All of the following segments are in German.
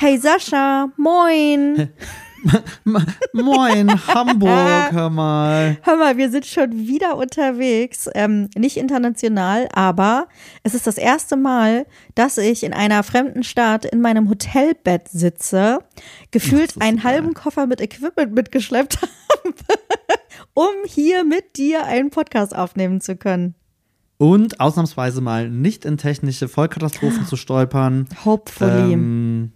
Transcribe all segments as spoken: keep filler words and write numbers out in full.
Hi Sascha, moin. Moin, Hamburg, hör mal. Hör mal, wir sind schon wieder unterwegs. Ähm, nicht international, aber es ist das erste Mal, dass ich in einer fremden Stadt in meinem Hotelbett sitze, gefühlt Ach, einen halben Koffer mit Equipment mitgeschleppt habe, um hier mit dir einen Podcast aufnehmen zu können. Und ausnahmsweise mal nicht in technische Vollkatastrophen zu stolpern. Hopefully. Ähm,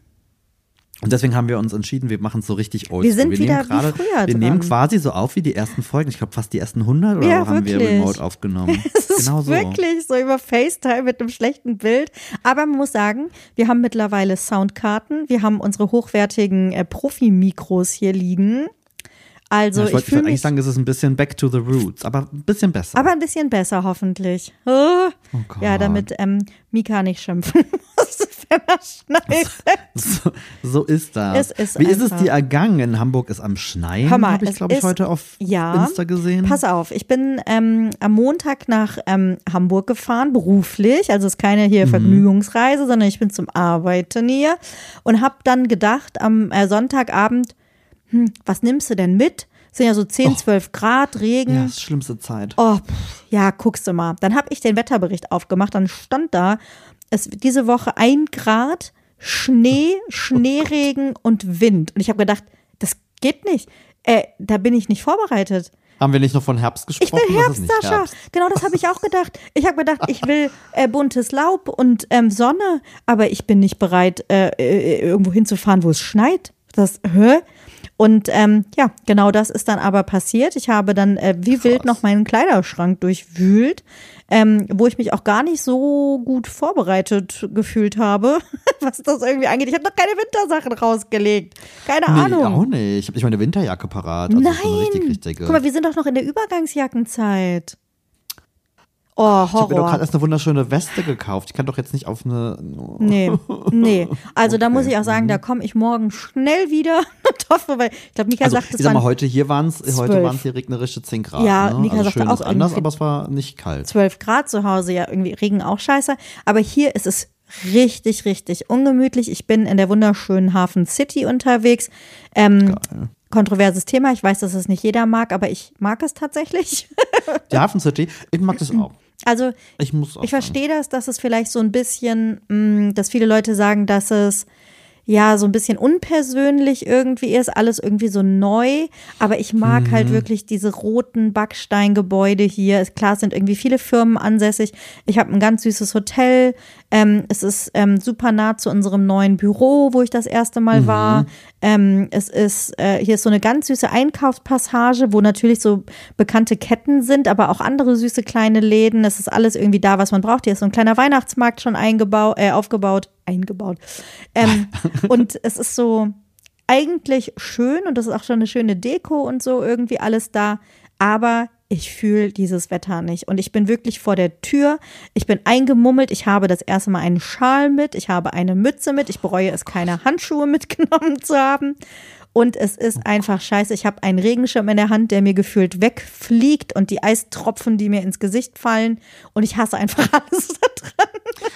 Und deswegen haben wir uns entschieden, wir machen es so richtig oldschool. Wir sind wir wieder nehmen grade, wie früher Wir dran. nehmen quasi so auf wie die ersten Folgen. Ich glaube fast die ersten hundert oder Ja, haben wir wirklich. remote aufgenommen. Es ist genau so. wirklich so über FaceTime mit einem schlechten Bild. Aber man muss sagen, wir haben mittlerweile Soundkarten. Wir haben unsere hochwertigen äh, Profi-Mikros hier liegen. Also Ja, ich ich, wollte fühle eigentlich mich, sagen, es ist ein bisschen back to the roots, aber ein bisschen besser. aber ein bisschen besser hoffentlich. Oh. Oh Gott. Ja, damit ähm, Mika nicht schimpfen muss, wenn er schneit. So, so ist das. Es ist Wie ist es einfach- dir ergangen? In Hamburg ist am Schneien, Hör mal, habe ich, es glaube ich, ist- heute auf ja, Insta gesehen. Pass auf, ich bin ähm, am Montag nach ähm, Hamburg gefahren, beruflich. Also es ist keine hier Mhm. Vergnügungsreise, sondern ich bin zum Arbeiten hier. Und habe dann gedacht am äh, Sonntagabend, hm, was nimmst du denn mit? Es sind ja so zehn, Oh. zwölf Grad, Regen. Ja, das ist schlimmste Zeit. Oh, pff, ja, guckst du mal. Dann habe ich den Wetterbericht aufgemacht, dann stand da, es diese Woche ein Grad, Schnee, Schneeregen und Wind. Und ich habe gedacht, das geht nicht. Äh, da bin ich nicht vorbereitet. Haben wir nicht noch von Herbst Ich gesprochen? will Das Herbst, ist nicht Sascha. Herbst. Genau, das habe ich auch gedacht. Ich habe gedacht, ich will äh, buntes Laub und ähm, Sonne, aber ich bin nicht bereit, äh, äh, irgendwo hinzufahren, wo es schneit. Das, hä? Und ähm, ja, genau das ist dann aber passiert. Ich habe dann äh, wie Krass. wild noch meinen Kleiderschrank durchwühlt, ähm, wo ich mich auch gar nicht so gut vorbereitet gefühlt habe, was das irgendwie angeht. Ich habe noch keine Wintersachen rausgelegt. Keine Nee, Ahnung. auch nicht. Ich habe nicht meine Winterjacke parat. Also Nein. so eine richtig, richtige. Guck mal, wir sind doch noch in der Übergangsjackenzeit. Oh, Ich habe mir doch Horror. gerade erst eine wunderschöne Weste gekauft. Ich kann doch jetzt nicht auf eine. Nee, nee. Also da Okay. muss ich auch sagen, da komme ich morgen schnell wieder. Ich hoffe, weil ich glaube, Mika Also, sagt, ich es sag mal, waren heute hier waren es heute zwölf. waren es hier regnerische zehn Grad. Ja, ne? Nika also sagte schön auch ist anders, irgendwie- aber es war nicht kalt. zwölf Grad zu Hause, ja, irgendwie Regen auch scheiße. Aber hier ist es richtig, richtig ungemütlich. Ich bin in der wunderschönen Hafen City unterwegs. Ähm, Geil. kontroverses Thema. Ich weiß, dass es nicht jeder mag, aber ich mag es tatsächlich. Die Hafen City, ich mag das auch. Also Ich muss auch ich sagen. verstehe das, dass es vielleicht so ein bisschen, mh, dass viele Leute sagen, dass es ja so ein bisschen unpersönlich irgendwie ist, alles irgendwie so neu. Aber ich mag Mhm. halt wirklich diese roten Backsteingebäude hier. Ist klar, es sind irgendwie viele Firmen ansässig. Ich habe ein ganz süßes Hotel. Ähm, es ist ähm, super nah zu unserem neuen Büro, wo ich das erste Mal Mhm. war. Ähm, es ist, äh, hier ist so eine ganz süße Einkaufspassage, wo natürlich so bekannte Ketten sind, aber auch andere süße kleine Läden. Es ist alles irgendwie da, was man braucht. Hier ist so ein kleiner Weihnachtsmarkt schon eingebaut, äh, aufgebaut, eingebaut. Ähm, und es ist so eigentlich schön und das ist auch schon eine schöne Deko und so irgendwie alles da. Aber ich fühle dieses Wetter nicht. Und ich bin wirklich vor der Tür. Ich bin eingemummelt. Ich habe das erste Mal einen Schal mit. Ich habe eine Mütze mit. Ich bereue es, keine Handschuhe mitgenommen zu haben. Und es ist einfach scheiße. Ich habe einen Regenschirm in der Hand, der mir gefühlt wegfliegt und die Eistropfen, die mir ins Gesicht fallen. Und ich hasse einfach alles da dran.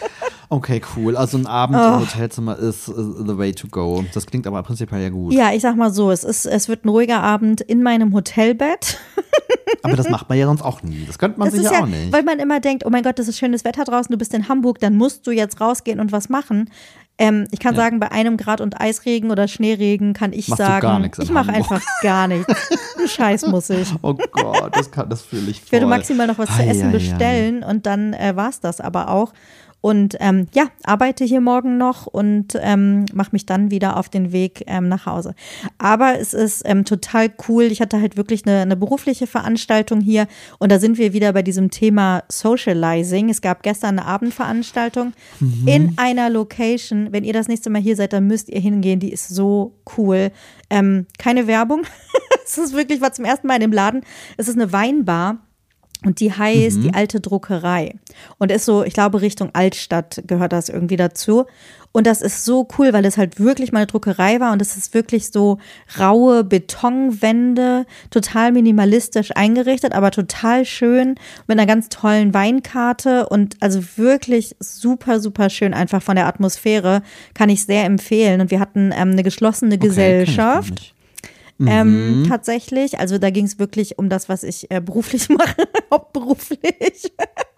Okay, cool. Also ein Abend Oh. im Hotelzimmer ist uh, the way to go. Das klingt aber prinzipiell ja gut. Ja, ich sag mal so, es ist, es wird ein ruhiger Abend in meinem Hotelbett. Aber das macht man ja sonst auch nie. Das könnte man Das sich ist ja ja, auch nicht. weil man immer denkt, oh mein Gott, das ist schönes Wetter draußen, du bist in Hamburg, dann musst du jetzt rausgehen und was machen. Ähm, ich kann Ja. sagen, bei einem Grad und Eisregen oder Schneeregen kann ich Machst du sagen, gar nichts in ich mache Hamburg. einfach gar nichts. Einen Scheiß muss ich. Oh Gott, das, kann, das fühle ich voll. Ich werde maximal noch was zu Ei, essen ei, ei. bestellen und dann äh, war es das aber auch. Und ähm, ja, arbeite hier morgen noch und ähm, mache mich dann wieder auf den Weg ähm, nach Hause. Aber es ist ähm, total cool. Ich hatte halt wirklich eine, eine berufliche Veranstaltung hier und da sind wir wieder bei diesem Thema Socializing. Es gab gestern eine Abendveranstaltung Mhm. in einer Location. Wenn ihr das nächste Mal hier seid, dann müsst ihr hingehen. Die ist so cool. Ähm, keine Werbung. Es ist wirklich, war zum ersten Mal in dem Laden. Es ist eine Weinbar. Und die heißt Mhm. die alte Druckerei. Und ist so, ich glaube, Richtung Altstadt gehört das irgendwie dazu. Und das ist so cool, weil es halt wirklich mal eine Druckerei war und es ist wirklich so raue Betonwände, total minimalistisch eingerichtet, aber total schön mit einer ganz tollen Weinkarte und also wirklich super, super schön einfach von der Atmosphäre, kann ich sehr empfehlen. Und wir hatten ähm, eine geschlossene Okay, kenn ich gar Gesellschaft. nicht. Ähm, Mhm. tatsächlich, also da ging es wirklich um das, was ich äh, beruflich mache, hauptberuflich.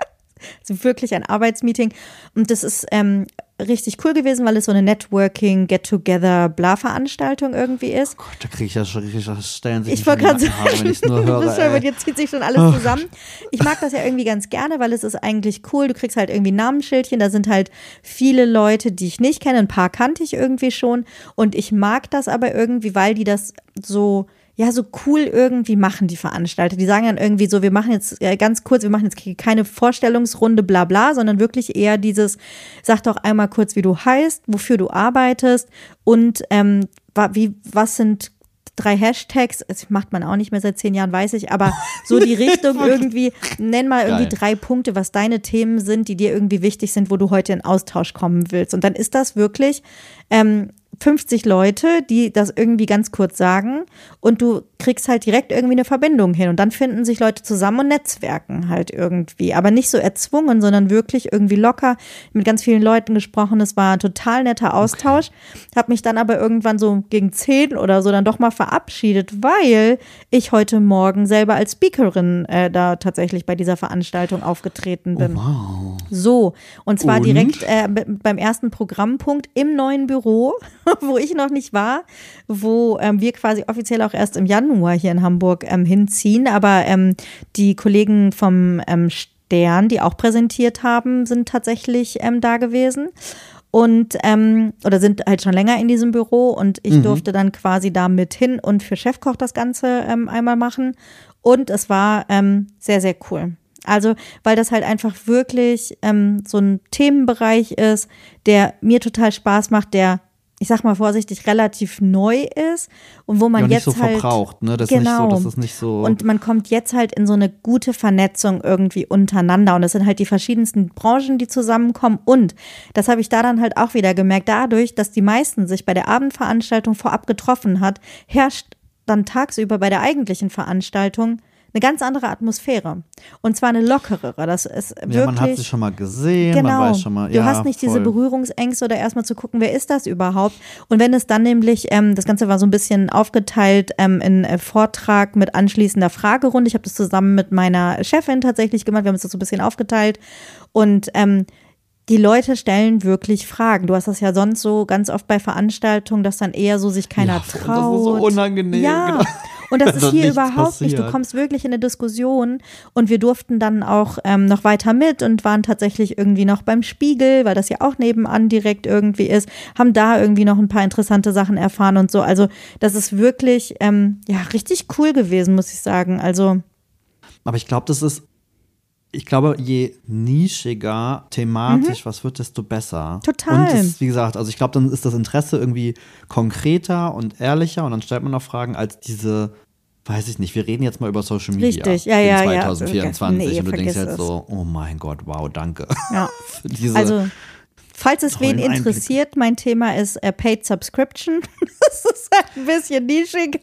Also wirklich ein Arbeitsmeeting. Und das ist ähm, richtig cool gewesen, weil es so eine Networking, Get-Together-Bla-Veranstaltung irgendwie ist. Gott, da kriege ich ja schon richtig, das stellen sich Ich mir wollte schon die gerade Nackenhaare, sagen, wenn ich es nur du höre. bist schon, bei Ey. dir zieht sich schon alles zusammen. Ich mag das ja irgendwie ganz gerne, weil es ist eigentlich cool. Du kriegst halt irgendwie ein Namensschildchen, da sind halt viele Leute, die ich nicht kenne. Ein paar kannte ich irgendwie schon. Und ich mag das aber irgendwie, weil die das so, ja, so cool irgendwie machen, die Veranstalter. Die sagen dann irgendwie so, wir machen jetzt äh, ganz kurz, wir machen jetzt keine Vorstellungsrunde, bla bla, sondern wirklich eher dieses, sag doch einmal kurz, wie du heißt, wofür du arbeitest und ähm, wa- wie, was sind drei Hashtags, das macht man auch nicht mehr seit zehn Jahren, weiß ich, aber so die Richtung irgendwie, nenn mal irgendwie Geil. drei Punkte, was deine Themen sind, die dir irgendwie wichtig sind, wo du heute in Austausch kommen willst. Und dann ist das wirklich ähm, fünfzig Leute, die das irgendwie ganz kurz sagen und du kriegst halt direkt irgendwie eine Verbindung hin und dann finden sich Leute zusammen und netzwerken halt irgendwie, aber nicht so erzwungen, sondern wirklich irgendwie locker mit ganz vielen Leuten gesprochen. Es war ein total netter Austausch, okay. Habe mich dann aber irgendwann so gegen zehn oder so dann doch mal verabschiedet, weil ich heute Morgen selber als Speakerin äh, da tatsächlich bei dieser Veranstaltung aufgetreten bin. Oh, wow. So, und zwar Und? direkt äh, beim ersten Programmpunkt im neuen Büro, wo ich noch nicht war, wo ähm, wir quasi offiziell auch erst im Januar hier in Hamburg ähm, hinziehen. Aber ähm, die Kollegen vom ähm, Stern, die auch präsentiert haben, sind tatsächlich ähm, da gewesen. Und, ähm, oder sind halt schon länger in diesem Büro und ich Mhm. durfte dann quasi da mit hin und für Chefkoch das Ganze ähm, einmal machen. Und es war ähm, sehr, sehr cool. Also, weil das halt einfach wirklich ähm, so ein Themenbereich ist, der mir total Spaß macht, der, ich sag mal vorsichtig, relativ neu ist und wo man Ja, und nicht jetzt so halt verbraucht, ne? Das genau. ist nicht so, das ist nicht so. Und man kommt jetzt halt in so eine gute Vernetzung irgendwie untereinander. Und das sind halt die verschiedensten Branchen, die zusammenkommen. Und das habe ich da dann halt auch wieder gemerkt, dadurch, dass die meisten sich bei der Abendveranstaltung vorab getroffen hat, herrscht dann tagsüber bei der eigentlichen Veranstaltung eine ganz andere Atmosphäre. Und zwar eine lockerere. Das ist wirklich. Ja, man hat sich schon mal gesehen, Genau. man weiß schon mal. Du Ja, hast nicht voll. diese Berührungsängste oder erstmal zu gucken, wer ist das überhaupt? Und wenn es dann nämlich, ähm, das Ganze war so ein bisschen aufgeteilt ähm, in äh, Vortrag mit anschließender Fragerunde. Ich habe das zusammen mit meiner Chefin tatsächlich gemacht. Wir haben uns das so ein bisschen aufgeteilt. Und ähm, die Leute stellen wirklich Fragen. Du hast das ja sonst so ganz oft bei Veranstaltungen, dass dann eher so sich keiner Ja, traut. das ist so unangenehm. Ja. Genau. Und das ist Dass hier nichts überhaupt nicht. Du passiert. kommst wirklich in eine Diskussion und wir durften dann auch ähm, noch weiter mit und waren tatsächlich irgendwie noch beim Spiegel, weil das ja auch nebenan direkt irgendwie ist, haben da irgendwie noch ein paar interessante Sachen erfahren und so. Also das ist wirklich ähm, ja richtig cool gewesen, muss ich sagen. Also Aber ich glaube, das ist, ich glaube, je nischiger thematisch was wird, desto besser. Mhm. Total. Und das, wie gesagt, also ich glaube, dann ist das Interesse irgendwie konkreter und ehrlicher und dann stellt man auch Fragen als diese, weiß ich nicht, wir reden jetzt mal über Social Media Richtig, ja, in ja, ja. zwanzig vierundzwanzig Nee, und du denkst vergiss jetzt es. so, oh mein Gott, wow, danke. ja, Für diese, also falls es wen tollen interessiert, mein Thema ist äh, Paid Subscription. Das ist halt ein bisschen nischig.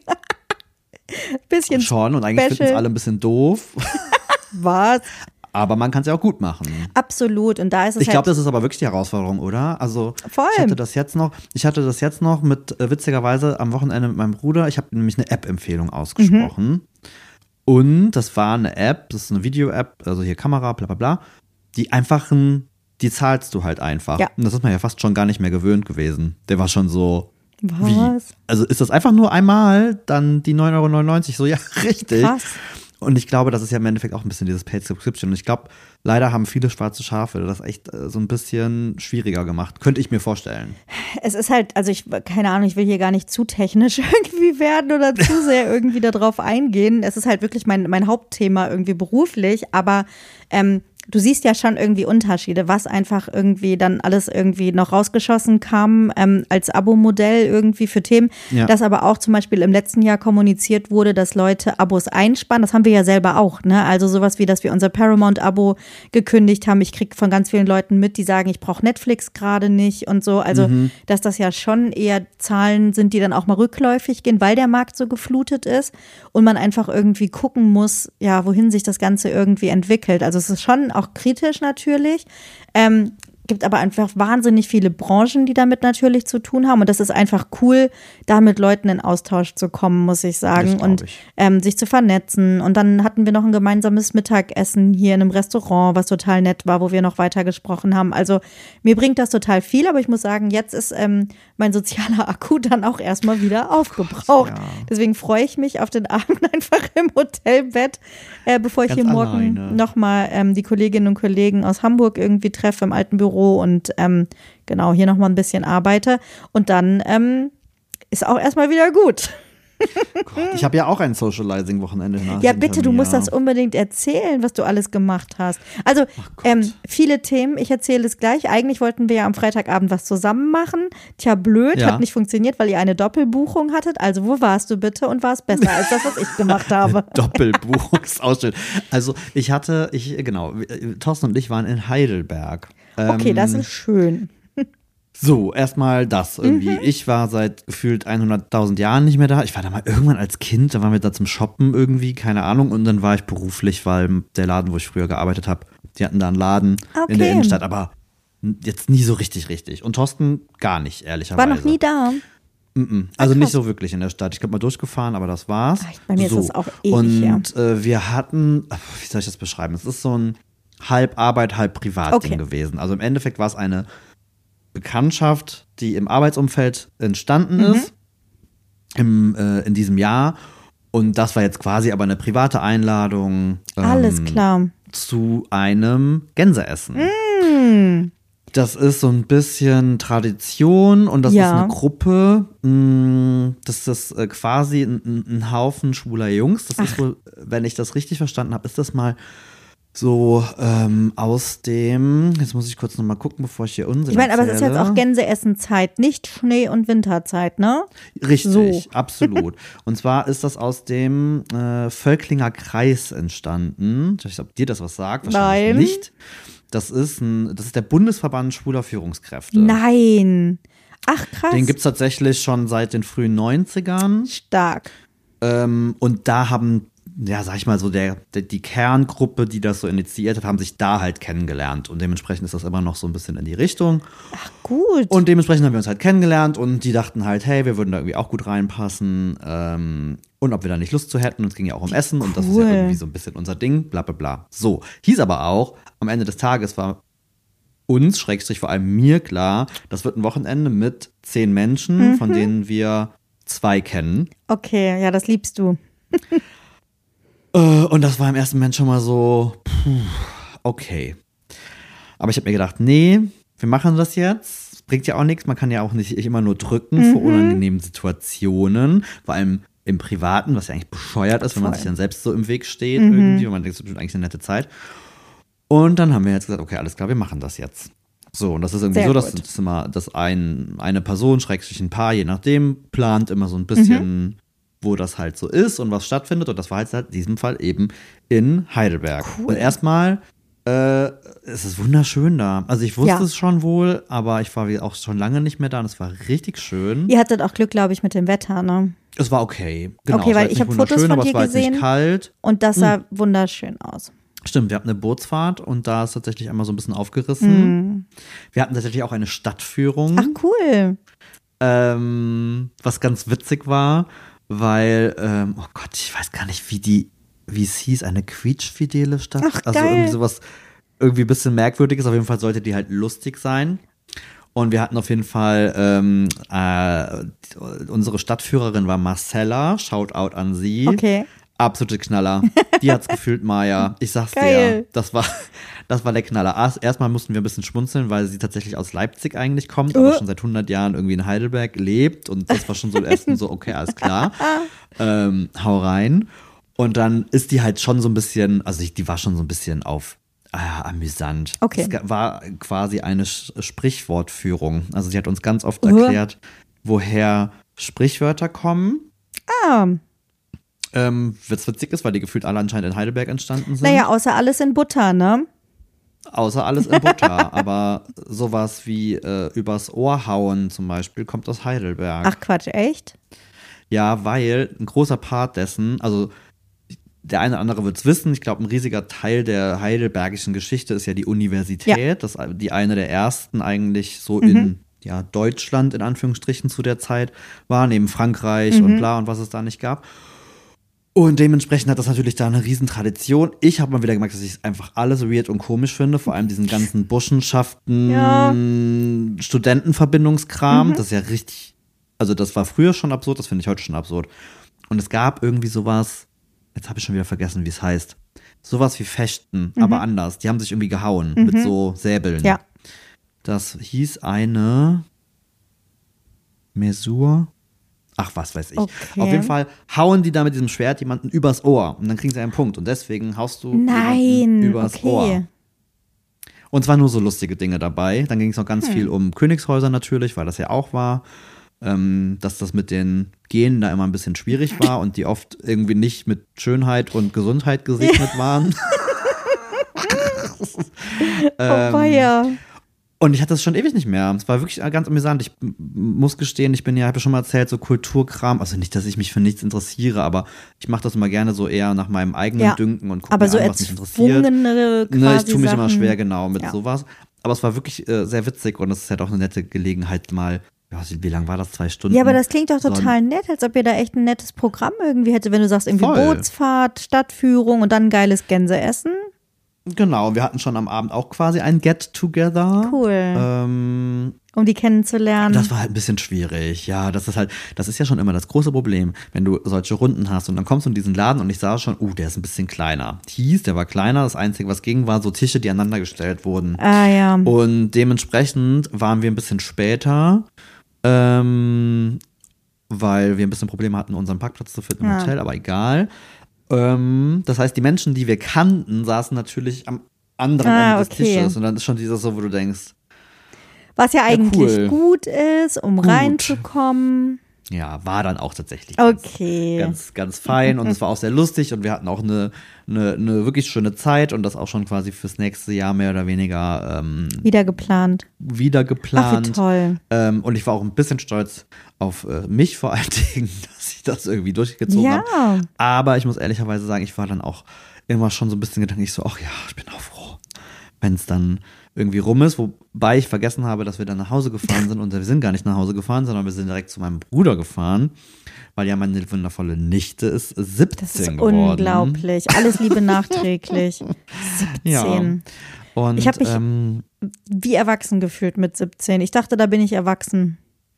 Bisschen schon und eigentlich finden es special. alle ein bisschen doof, Was? aber man kann es ja auch gut machen. Absolut. Und da ist es Ich halt. glaube, das ist aber wirklich die Herausforderung, oder? Also Voll. ich hatte das jetzt noch, ich hatte das jetzt noch mit, äh, witzigerweise am Wochenende mit meinem Bruder, ich habe nämlich eine App-Empfehlung ausgesprochen. Mhm. Und das war eine App, das ist eine Video-App, also hier Kamera, bla bla bla, die einfach ein, die zahlst du halt einfach. Ja. Und das ist man ja fast schon gar nicht mehr gewöhnt gewesen. Der war schon so, Was? wie? Also ist das einfach nur einmal, dann die neun Euro neunundneunzig, so ja, richtig. Krass. Und ich glaube, das ist ja im Endeffekt auch ein bisschen dieses Paid Subscription. Und ich glaube, leider haben viele schwarze Schafe das echt äh, so ein bisschen schwieriger gemacht. Könnte ich mir vorstellen. Es ist halt, also ich, keine Ahnung, ich will hier gar nicht zu technisch irgendwie werden oder zu sehr irgendwie darauf eingehen. Es ist halt wirklich mein, mein Hauptthema irgendwie beruflich, aber ähm, du siehst ja schon irgendwie Unterschiede, was einfach irgendwie dann alles irgendwie noch rausgeschossen kam ähm, als Abo-Modell irgendwie für Themen, Ja. dass aber auch zum Beispiel im letzten Jahr kommuniziert wurde, dass Leute Abos einsparen, das haben wir ja selber auch, ne? Also sowas wie, dass wir unser Paramount-Abo gekündigt haben. Ich kriege von ganz vielen Leuten mit, die sagen, ich brauche Netflix gerade nicht und so. Also, Mhm. dass das ja schon eher Zahlen sind, die dann auch mal rückläufig gehen, weil der Markt so geflutet ist und man einfach irgendwie gucken muss, ja, wohin sich das Ganze irgendwie entwickelt. Also es ist schon auch kritisch natürlich. Ähm, gibt aber einfach wahnsinnig viele Branchen, die damit natürlich zu tun haben. Und das ist einfach cool, da mit Leuten in Austausch zu kommen, muss ich sagen. Das glaub und ich. ähm, sich zu vernetzen. Und dann hatten wir noch ein gemeinsames Mittagessen hier in einem Restaurant, was total nett war, wo wir noch weiter gesprochen haben. Also mir bringt das total viel, aber ich muss sagen, jetzt ist ähm, mein sozialer Akku dann auch erstmal wieder aufgebraucht. ja. Deswegen freue ich mich auf den Abend einfach im Hotelbett, äh, bevor ich Ganz hier morgen alleine. nochmal ähm, die Kolleginnen und Kollegen aus Hamburg irgendwie treffe im alten Büro und ähm, genau hier nochmal ein bisschen arbeite. Und dann ähm, ist auch erstmal wieder gut. Gott, ich habe ja auch ein Socializing-Wochenende nach. Ja, bitte, du musst das unbedingt erzählen, was du alles gemacht hast. Also, ähm, viele Themen, ich erzähle es gleich. Eigentlich wollten wir ja am Freitagabend was zusammen machen. Tja, blöd, Ja. hat nicht funktioniert, weil ihr eine Doppelbuchung hattet. Also, wo warst du bitte und war es besser als das, was ich gemacht habe? Doppelbuchungsausstellung. Also ich hatte, ich, genau, Thorsten und ich waren in Heidelberg. Okay, Ähm, das ist schön. So, erstmal das irgendwie. Mhm. Ich war seit gefühlt hunderttausend Jahren nicht mehr da. Ich war da mal irgendwann als Kind, da waren wir da zum Shoppen irgendwie, keine Ahnung. Und dann war ich beruflich, weil der Laden, wo ich früher gearbeitet habe, die hatten da einen Laden Okay. in der Innenstadt, aber jetzt nie so richtig, richtig. Und Thorsten gar nicht, ehrlicherweise. War noch nie da. Mm-mm. Also krass. nicht so wirklich in der Stadt. Ich glaube mal durchgefahren, aber das war's. Ach, bei mir ist so. das auch ewig Und her. äh, wir hatten, ach, wie soll ich das beschreiben? Es ist so ein halb Arbeit, halb Privat-Ding Okay. gewesen. Also im Endeffekt war es eine Bekanntschaft, die im Arbeitsumfeld entstanden Mhm. ist im, äh, in diesem Jahr. Und das war jetzt quasi aber eine private Einladung ähm, Alles klar. zu einem Gänseessen. Hm. Das ist so ein bisschen Tradition und das Ja. ist eine Gruppe. mh, Das ist äh, quasi ein, ein- ein Haufen schwuler Jungs. Das ist wohl, wenn ich das richtig verstanden habe, ist das mal so ähm, aus dem, jetzt muss ich kurz nochmal gucken, bevor ich hier Unsinn Ich meine, aber es ist jetzt erzähle. auch Gänseessenzeit, nicht Schnee- und Winterzeit, ne? Richtig, So. absolut. Und zwar ist das aus dem äh, Völklinger Kreis entstanden. Ich weiß nicht, ob dir das was sagt, wahrscheinlich Nein. nicht. Das ist, ein, das ist der Bundesverband schwuler Führungskräfte. Nein. Ach, krass. Den gibt es tatsächlich schon seit den frühen neunzigern. Stark. Ähm, und da haben, ja, sag ich mal so, der, der, die Kerngruppe, die das so initiiert hat, haben sich da halt kennengelernt. Und dementsprechend ist das immer noch so ein bisschen in die Richtung. Ach, gut. Und dementsprechend haben wir uns halt kennengelernt und die dachten halt, hey, wir würden da irgendwie auch gut reinpassen. Ähm, und ob wir da nicht Lust zu hätten. Und es ging ja auch um Essen und das ist ja cool. irgendwie so ein bisschen unser Ding, bla bla bla. So, hieß aber auch, am Ende des Tages war uns, Schrägstrich vor allem mir klar, das wird ein Wochenende mit zehn Menschen, Mhm. von denen wir zwei kennen. Okay, ja, das liebst du. Äh, Und das war im ersten Moment schon mal so, puh, okay. Aber ich habe mir gedacht, nee, wir machen das jetzt. Das bringt ja auch nichts. Man kann ja auch nicht immer nur drücken vor unangenehmen Situationen. Vor allem im Privaten, was ja eigentlich bescheuert ist, wenn man Voll. sich dann selbst so im Weg steht irgendwie. Und man denkt, das ist eigentlich eine nette Zeit. Und dann haben wir jetzt gesagt, okay, alles klar, wir machen das jetzt. So, und das ist irgendwie Sehr so, dass gut. das immer, dass ein, eine Person, schrägstrich ein Paar, je nachdem, plant immer so ein bisschen, wo das halt so ist und was stattfindet. Und das war jetzt halt in diesem Fall eben in Heidelberg. Cool. Und erstmal, äh, es ist wunderschön da. Also ich wusste Ja. es schon wohl, aber ich war wie auch schon lange nicht mehr da und es war richtig schön. Ihr hattet auch Glück, glaube ich, mit dem Wetter, ne? Es war okay. Genau, Okay, es war weil jetzt ich nicht hab Fotos wunderschön, von aber dir es war jetzt gesehen. nicht kalt. Und das sah wunderschön aus. Stimmt, wir hatten eine Bootsfahrt und da ist tatsächlich einmal so ein bisschen aufgerissen. Mhm. Wir hatten tatsächlich auch eine Stadtführung. Ach, cool. Ähm, was ganz witzig war, weil, ähm, oh Gott, ich weiß gar nicht, wie die, wie es hieß, eine quietschfidele Stadt. Ach, also geil. irgendwie sowas, irgendwie ein bisschen merkwürdiges. Auf jeden Fall sollte die halt lustig sein. Und wir hatten auf jeden Fall, ähm, äh, unsere Stadtführerin war Marcella, Shoutout an sie. Okay. Absolute Knaller. Die hat's gefühlt, Maya. Ich sag's Geil. dir, das war, das war der Knaller. Erst- Erstmal mussten wir ein bisschen schmunzeln, weil sie tatsächlich aus Leipzig eigentlich kommt, aber Uh. schon seit hundert Jahren irgendwie in Heidelberg lebt. Und das war schon so erstmal so, okay, alles klar. ähm, hau rein. Und dann ist die halt schon so ein bisschen, also ich, die war schon so ein bisschen auf Ah, amüsant. Okay. Es ga- war quasi eine Sch- Sprichwortführung. Also sie hat uns ganz oft Uh. erklärt, woher Sprichwörter kommen. Ah, Ähm, was witzig ist, weil die gefühlt alle anscheinend in Heidelberg entstanden sind. naja, außer alles in Butter, ne? Außer alles in Butter. Aber sowas wie äh, übers Ohr hauen zum Beispiel kommt aus Heidelberg. Ach Quatsch, echt? Ja, weil ein großer Part dessen, also der eine oder andere wird es wissen, ich glaube, ein riesiger Teil der heidelbergischen Geschichte ist ja die Universität. Ja. Das die eine der ersten eigentlich so Mhm. in ja, Deutschland in Anführungsstrichen zu der Zeit war, neben Frankreich Mhm. und bla und was es da nicht gab. Und dementsprechend hat das natürlich da eine Riesentradition. Ich habe mal wieder gemerkt, dass ich es einfach alles weird und komisch finde, vor allem diesen ganzen Burschenschaften, Ja. Studentenverbindungskram. Mhm. Das ist ja richtig, also das war früher schon absurd, das finde ich heute schon absurd. Und es gab irgendwie sowas, jetzt habe ich schon wieder vergessen, wie es heißt. Sowas wie Fechten, Mhm. aber anders. Die haben sich irgendwie gehauen Mhm. mit so Säbeln. Ja. Das hieß eine Mesur. Ach, was weiß ich. Okay. Auf jeden Fall hauen die da mit diesem Schwert jemanden übers Ohr und dann kriegen sie einen Punkt. Und deswegen haust du Nein, jemanden übers okay. Ohr. Und zwar nur so lustige Dinge dabei. Dann ging es noch ganz Hm. viel um Königshäuser natürlich, weil das ja auch war. Ähm, dass das mit den Genen da immer ein bisschen schwierig war und die oft irgendwie nicht mit Schönheit und Gesundheit gesegnet waren. Oh weia. Und ich hatte das schon ewig nicht mehr. Es war wirklich ganz amüsant. Ich m- muss gestehen, ich bin ja, habe ja schon mal erzählt, so Kulturkram. Also nicht, dass ich mich für nichts interessiere, aber ich mache das immer gerne so eher nach meinem eigenen Ja. Dünken und gucke Aber mir so an, was mich interessiert. erzwungene quasi Ne, ich tue mich immer Sachen. schwer, genau, mit Ja. sowas. Aber es war wirklich äh, sehr witzig und es ist halt auch eine nette Gelegenheit, mal, ja, wie lang war das? Zwei Stunden? Ja, aber das klingt doch So ein- total nett, als ob ihr da echt ein nettes Programm irgendwie hätte, wenn du sagst, irgendwie Voll. Bootsfahrt, Stadtführung und dann ein geiles Gänseessen. Genau, wir hatten schon am Abend auch quasi ein Get-Together. Cool. Ähm, Um die kennenzulernen. Das war halt ein bisschen schwierig. Ja, das ist halt, das ist ja schon immer das große Problem, wenn du solche Runden hast und dann kommst du in diesen Laden und ich sah schon, uh, der ist ein bisschen kleiner. Hieß, der war kleiner, das Einzige, was ging, war so Tische, die aneinander gestellt wurden. Ah ja. Und dementsprechend waren wir ein bisschen später, ähm, weil wir ein bisschen Probleme hatten, unseren Parkplatz zu finden im Ja. Hotel, aber egal. Ähm, das heißt, die Menschen, die wir kannten, saßen natürlich am anderen Ah, Ende des okay. Tisches und dann ist schon dieses so, wo du denkst, Was ja eigentlich cool. gut ist, um Gut. reinzukommen. ja, war dann auch tatsächlich ganz, Okay. ganz, ganz fein und es war auch sehr lustig und wir hatten auch eine, eine, eine wirklich schöne Zeit und das auch schon quasi fürs nächste Jahr mehr oder weniger ähm, Wieder geplant. wieder Ach, wie geplant. toll. Ähm, und ich war auch ein bisschen stolz auf äh, mich vor allen Dingen, dass ich das irgendwie durchgezogen Ja. habe. Aber ich muss ehrlicherweise sagen, ich war dann auch immer schon so ein bisschen gedanklich so, ach ja, ich bin auch froh, wenn es dann irgendwie rum ist. Wobei ich vergessen habe, dass wir dann nach Hause gefahren sind und wir sind gar nicht nach Hause gefahren, sondern wir sind direkt zu meinem Bruder gefahren, weil ja meine wundervolle Nichte ist siebzehn Das ist geworden. unglaublich. Alles Liebe nachträglich. Ja. siebzehn. Und Ich hab mich- ähm, Wie erwachsen gefühlt mit siebzehn. Ich dachte, da bin ich erwachsen.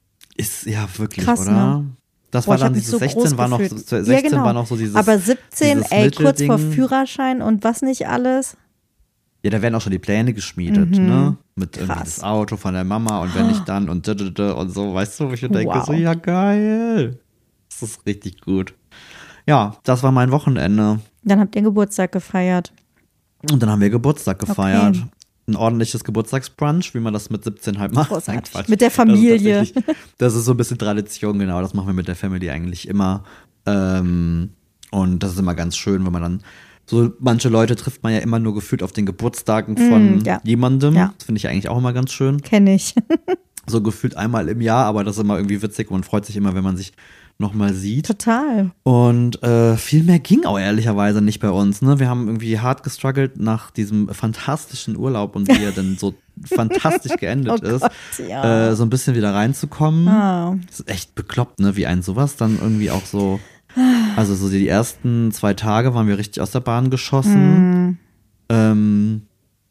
ist ja wirklich, Krass, oder? ne? Das Boah, war ich hab dann mich dieses so sechzehn groß war noch, gefühlt. sechzehn Ja, genau. war noch so dieses. Aber siebzehn, dieses ey, kurz vor Mittelding. Führerschein und was nicht alles. Ja, da werden auch schon die Pläne geschmiedet, Mhm. ne? Mit irgendwie Krass. das Auto von der Mama und wenn nicht dann und da, da, da und so, weißt du, wo ich mir denke, Wow. so, ja, geil. Das ist richtig gut. Ja, das war mein Wochenende. Dann habt ihr Geburtstag gefeiert. Und dann haben wir Geburtstag gefeiert. Okay. Ein ordentliches Geburtstagsbrunch, wie man das mit siebzehn halt macht. Großartig. Nein, Quatsch. Mit der Das ist Familie. tatsächlich- Das ist so ein bisschen Tradition, genau. Das machen wir mit der Family eigentlich immer. Ähm, und das ist immer ganz schön, wenn man dann so, manche Leute trifft man ja immer nur gefühlt auf den Geburtstagen von Mm, ja. jemandem. Ja. Das finde ich eigentlich auch immer ganz schön. Kenne ich. So gefühlt einmal im Jahr, aber das ist immer irgendwie witzig. Man freut sich immer, wenn man sich nochmal sieht. Total. Und äh, viel mehr ging auch ehrlicherweise nicht bei uns. Ne? Wir haben irgendwie hart gestruggelt nach diesem fantastischen Urlaub und wie er dann so fantastisch geendet Oh ist, Gott, ja. äh, so ein bisschen wieder reinzukommen. Ah. Das ist echt bekloppt, ne? Wie ein sowas dann irgendwie auch so. Also so die ersten zwei Tage waren wir richtig aus der Bahn geschossen. Mm. Ähm,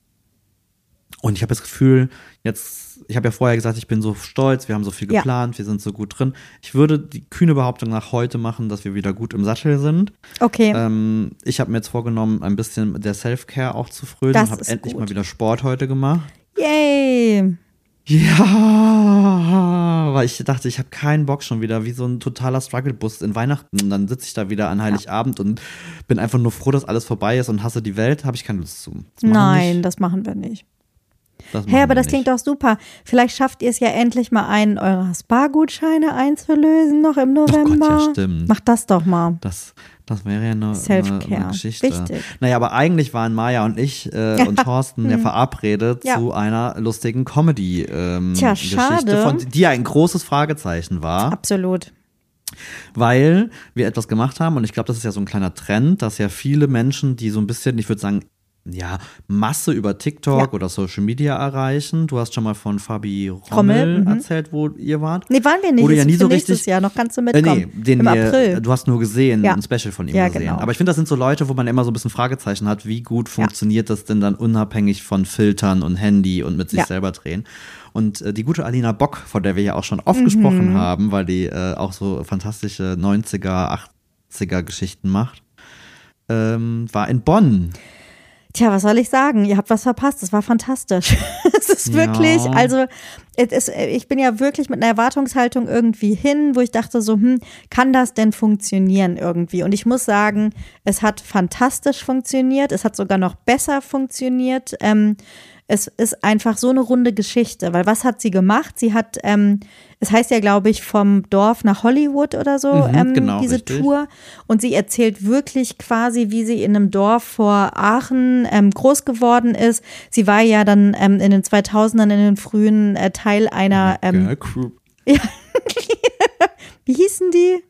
und ich habe das Gefühl, jetzt, ich habe ja vorher gesagt, ich bin so stolz, wir haben so viel Ja. geplant, wir sind so gut drin. Ich würde die kühne Behauptung nach heute machen, dass wir wieder gut im Sattel sind. Okay. Ähm, ich habe mir jetzt vorgenommen, ein bisschen der Self-Care auch zu frönen Das und habe ist endlich gut. mal wieder Sport heute gemacht. Yay. Ja, weil ich dachte, ich habe keinen Bock schon wieder, wie so ein totaler Struggle-Bus in Weihnachten. Und dann sitze ich da wieder an Heiligabend ja. und bin einfach nur froh, dass alles vorbei ist und hasse die Welt. Habe ich keine Lust zu. Das Nein, nicht. das machen wir nicht. Hä, hey, aber das nicht. Klingt doch super. Vielleicht schafft ihr es ja endlich mal, einen eurer Spa-Gutscheine einzulösen, noch im November. Oh Gott, ja, stimmt. Macht das doch mal. Das, das wäre ja eine, eine, eine Geschichte. Wichtig. Naja, aber eigentlich waren Maja und ich äh, und Thorsten hm. ja verabredet ja. zu einer lustigen Comedy-Geschichte, ähm, von die ja ein großes Fragezeichen war. Absolut. Weil wir etwas gemacht haben und ich glaube, das ist ja so ein kleiner Trend, dass ja viele Menschen, die so ein bisschen, ich würde sagen, ja, Masse über TikTok ja. oder Social Media erreichen. Du hast schon mal von Fabi Rommel, Rommel erzählt, wo ihr wart. Nee, waren wir nicht. Wo du ja nie so richtig, Jahr noch kannst du mitkommen. Äh, nee, den Im wir, April. Du hast nur gesehen, ja. ein Special von ihm ja, gesehen. Genau. Aber ich finde, das sind so Leute, wo man immer so ein bisschen Fragezeichen hat, wie gut funktioniert ja. das denn dann unabhängig von Filtern und Handy und mit sich ja. selber drehen. Und äh, die gute Alina Bock, von der wir ja auch schon oft mhm. gesprochen haben, weil die äh, auch so fantastische neunziger, achtziger Geschichten macht, ähm, war in Bonn. Tja, was soll ich sagen? Ihr habt was verpasst. Es war fantastisch. Es ist wirklich, ja. also es ist, ich bin ja wirklich mit einer Erwartungshaltung irgendwie hin, wo ich dachte so, hm, kann das denn funktionieren irgendwie? Und ich muss sagen, es hat fantastisch funktioniert. Es hat sogar noch besser funktioniert. Ähm, es ist einfach so eine runde Geschichte, weil was hat sie gemacht? Sie hat, ähm, es heißt ja, glaube ich, vom Dorf nach Hollywood oder so, mhm, ähm, genau, diese richtig. Tour. Und sie erzählt wirklich quasi, wie sie in einem Dorf vor Aachen ähm, groß geworden ist. Sie war ja dann ähm, in den zweitausendern, in den frühen äh, Teil einer ähm, Girl Group. Ja. Wie hießen die?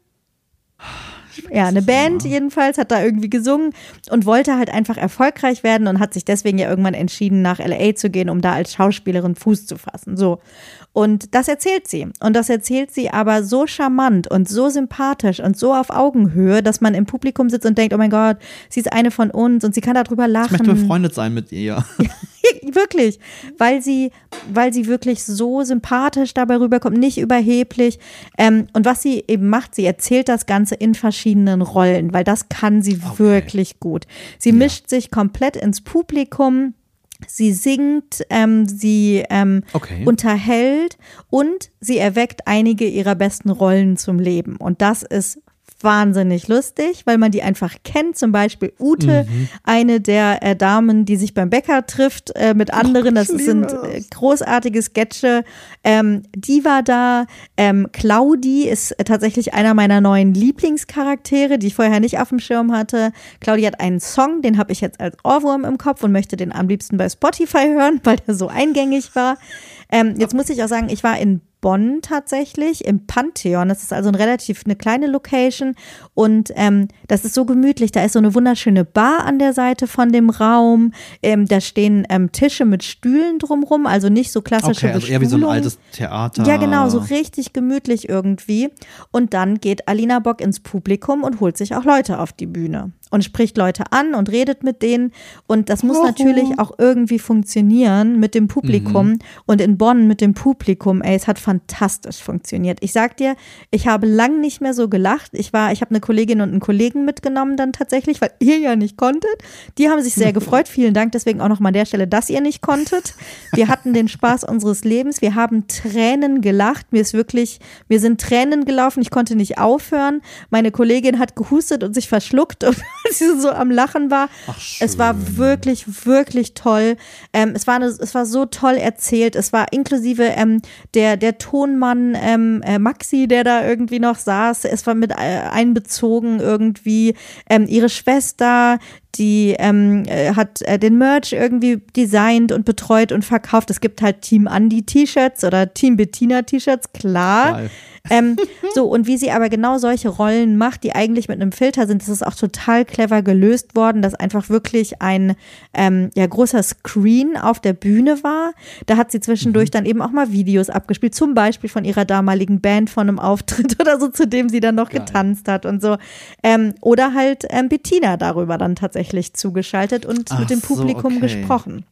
Ja, eine Band jedenfalls, hat da irgendwie gesungen und wollte halt einfach erfolgreich werden und hat sich deswegen ja irgendwann entschieden, nach L A zu gehen, um da als Schauspielerin Fuß zu fassen. So. Und das erzählt sie. Und das erzählt sie aber so charmant und so sympathisch und so auf Augenhöhe, dass man im Publikum sitzt und denkt, oh mein Gott, sie ist eine von uns und sie kann darüber lachen. Ich möchte befreundet sein mit ihr. Ja, wirklich, weil sie, weil sie wirklich so sympathisch dabei rüberkommt, nicht überheblich. Ähm, und was sie eben macht, sie erzählt das Ganze in verschiedenen Rollen, weil das kann sie okay. wirklich gut. Sie ja. mischt sich komplett ins Publikum. Sie singt, ähm, sie ähm, okay. unterhält und sie erweckt einige ihrer besten Rollen zum Leben. Und das ist wahnsinnig lustig, weil man die einfach kennt. Zum Beispiel Ute, mhm. eine der äh, Damen, die sich beim Bäcker trifft äh, mit anderen. Das sind äh, großartige Sketche. Ähm, die war da. Ähm, Claudi ist äh, tatsächlich einer meiner neuen Lieblingscharaktere, die ich vorher nicht auf dem Schirm hatte. Claudi hat einen Song, den habe ich jetzt als Ohrwurm im Kopf und möchte den am liebsten bei Spotify hören, weil der so eingängig war. Ähm, jetzt muss ich auch sagen, ich war in Bonn tatsächlich, im Pantheon. Das ist also ein relativ eine kleine Location und ähm, das ist so gemütlich. Da ist so eine wunderschöne Bar an der Seite von dem Raum. Ähm, da stehen ähm, Tische mit Stühlen drumrum, also nicht so klassische Okay, also eher wie so ein altes Theater. Ja, genau, so richtig gemütlich irgendwie. Und dann geht Alina Bock ins Publikum und holt sich auch Leute auf die Bühne und spricht Leute an und redet mit denen. Und das muss Oho. natürlich auch irgendwie funktionieren mit dem Publikum. Mhm. Und in Bonn mit dem Publikum, ey, es hat fantastisch funktioniert. Ich sag dir, ich habe lang nicht mehr so gelacht. Ich war, ich habe eine Kollegin und einen Kollegen mitgenommen dann tatsächlich, weil ihr ja nicht konntet. Die haben sich sehr gefreut. Vielen Dank deswegen auch noch mal an der Stelle, dass ihr nicht konntet. Wir hatten den Spaß unseres Lebens. Wir haben Tränen gelacht. Mir ist wirklich, mir sind Tränen gelaufen. Ich konnte nicht aufhören. Meine Kollegin hat gehustet und sich verschluckt, und sie so am Lachen war. Ach, schön. Es war wirklich, wirklich toll. Ähm, es war eine, es war so toll erzählt. Es war inklusive ähm, der, der Tonmann ähm, äh, Maxi, der da irgendwie noch saß. Es war mit äh, einbezogen irgendwie ähm, ihre Schwester, die ähm, äh, hat äh, den Merch irgendwie designt und betreut und verkauft. Es gibt halt Team Andi T-Shirts oder Team Bettina T-Shirts, klar. ähm, so, und wie sie aber genau solche Rollen macht, die eigentlich mit einem Filter sind, das ist auch total clever gelöst worden, dass einfach wirklich ein ähm, ja, großer Screen auf der Bühne war. Da hat sie zwischendurch mhm. dann eben auch mal Videos abgespielt, zum Beispiel von ihrer damaligen Band, von einem Auftritt oder so, zu dem sie dann noch Geil. getanzt hat und so. Ähm, oder halt ähm, Bettina darüber dann tatsächlich zugeschaltet und Ach mit dem Publikum so, okay. gesprochen.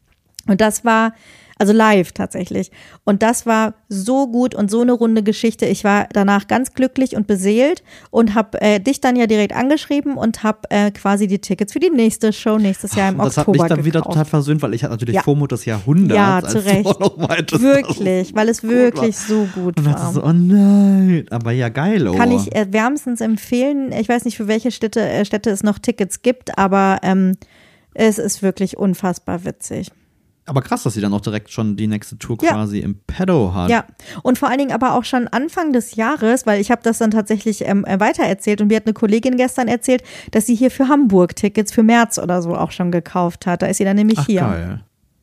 Und das war, also live tatsächlich. Und das war so gut und so eine runde Geschichte. Ich war danach ganz glücklich und beseelt und habe äh, dich dann ja direkt angeschrieben und habe äh, quasi die Tickets für die nächste Show nächstes Jahr im das Oktober Das hat mich dann gekauft. wieder total versöhnt, weil ich hatte natürlich Ja. FOMO des Jahrhunderts. Ja, als zu du Recht. auch noch meintest, Wirklich, weil es wirklich so gut und war. dachte so, oh nein, aber ja, geil. Oh. Kann ich äh, wärmstens empfehlen. Ich weiß nicht, für welche Städte, äh, Städte es noch Tickets gibt, aber ähm, es ist wirklich unfassbar witzig. Aber krass, dass sie dann auch direkt schon die nächste Tour Ja. quasi im Pedo hat. Ja, und vor allen Dingen aber auch schon Anfang des Jahres, weil ich habe das dann tatsächlich ähm, weitererzählt und mir hat eine Kollegin gestern erzählt, dass sie hier für Hamburg Tickets für März oder so auch schon gekauft hat. Da ist sie dann nämlich Ach, hier. geil.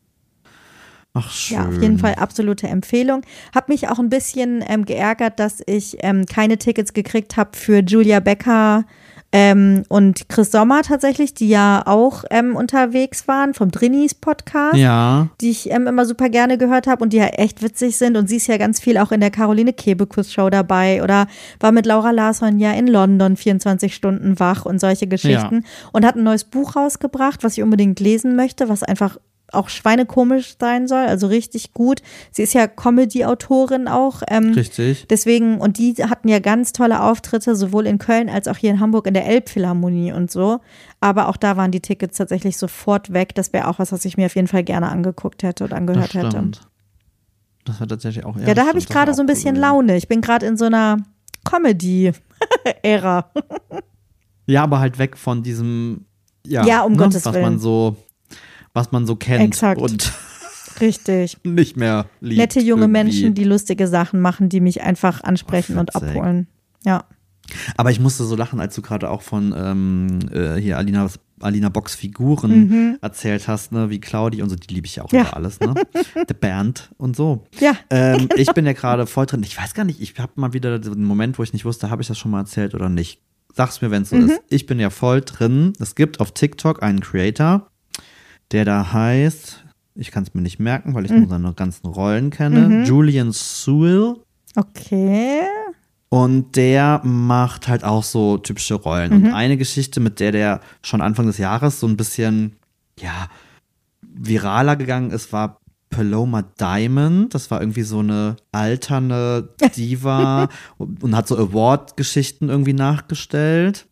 Ach, schön. Ja, auf jeden Fall absolute Empfehlung. Hab mich auch ein bisschen ähm, geärgert, dass ich ähm, keine Tickets gekriegt habe für Julia Becker ähm, und Chris Sommer tatsächlich, die ja auch ähm, unterwegs waren vom Drinis Podcast, Ja. die ich ähm, immer super gerne gehört habe und die ja echt witzig sind. Und sie ist ja ganz viel auch in der Caroline Kebekus Show dabei oder war mit Laura Larsson ja in London vierundzwanzig Stunden wach und solche Geschichten. Ja. Und hat ein neues Buch rausgebracht, was ich unbedingt lesen möchte, was einfach auch schweinekomisch sein soll, also richtig gut. Sie ist ja Comedy-Autorin auch. Ähm, Richtig. Deswegen, und die hatten ja ganz tolle Auftritte, sowohl in Köln als auch hier in Hamburg in der Elbphilharmonie und so. Aber auch da waren die Tickets tatsächlich sofort weg. Das wäre auch was, was ich mir auf jeden Fall gerne angeguckt hätte oder angehört das hätte. Das war tatsächlich auch, ja, Ja, da habe ich gerade so ein bisschen cool. Laune. Ich bin gerade in so einer Comedy-Ära. Ja, aber halt weg von diesem, ja, ja um ne, Gottes was Willen. man so was man so kennt. Exakt. Und richtig. nicht mehr liebt. Nette junge irgendwie. Menschen, die lustige Sachen machen, die mich einfach ansprechen und abholen. Ja. Aber ich musste so lachen, als du gerade auch von ähm, äh, hier Alina, Alina Box Figuren mhm. erzählt hast, ne, wie Claudi und so, die liebe ich ja auch ja. über alles, ne? The Band und so. Ja. Ähm, ich bin ja gerade voll drin. Ich weiß gar nicht, ich habe mal wieder den Moment, wo ich nicht wusste, habe ich das schon mal erzählt oder nicht. Sag's mir, wenn es so mhm. ist. Ich bin ja voll drin. Es gibt auf TikTok einen Creator, der da heißt, ich kann es mir nicht merken, weil ich mhm. nur seine ganzen Rollen kenne, mhm. Julian Sewell. Okay. Und der macht halt auch so typische Rollen. Mhm. Und eine Geschichte, mit der der schon Anfang des Jahres so ein bisschen, ja, viraler gegangen ist, war Paloma Diamond. Das war irgendwie so eine alterne Diva und hat so Award-Geschichten irgendwie nachgestellt.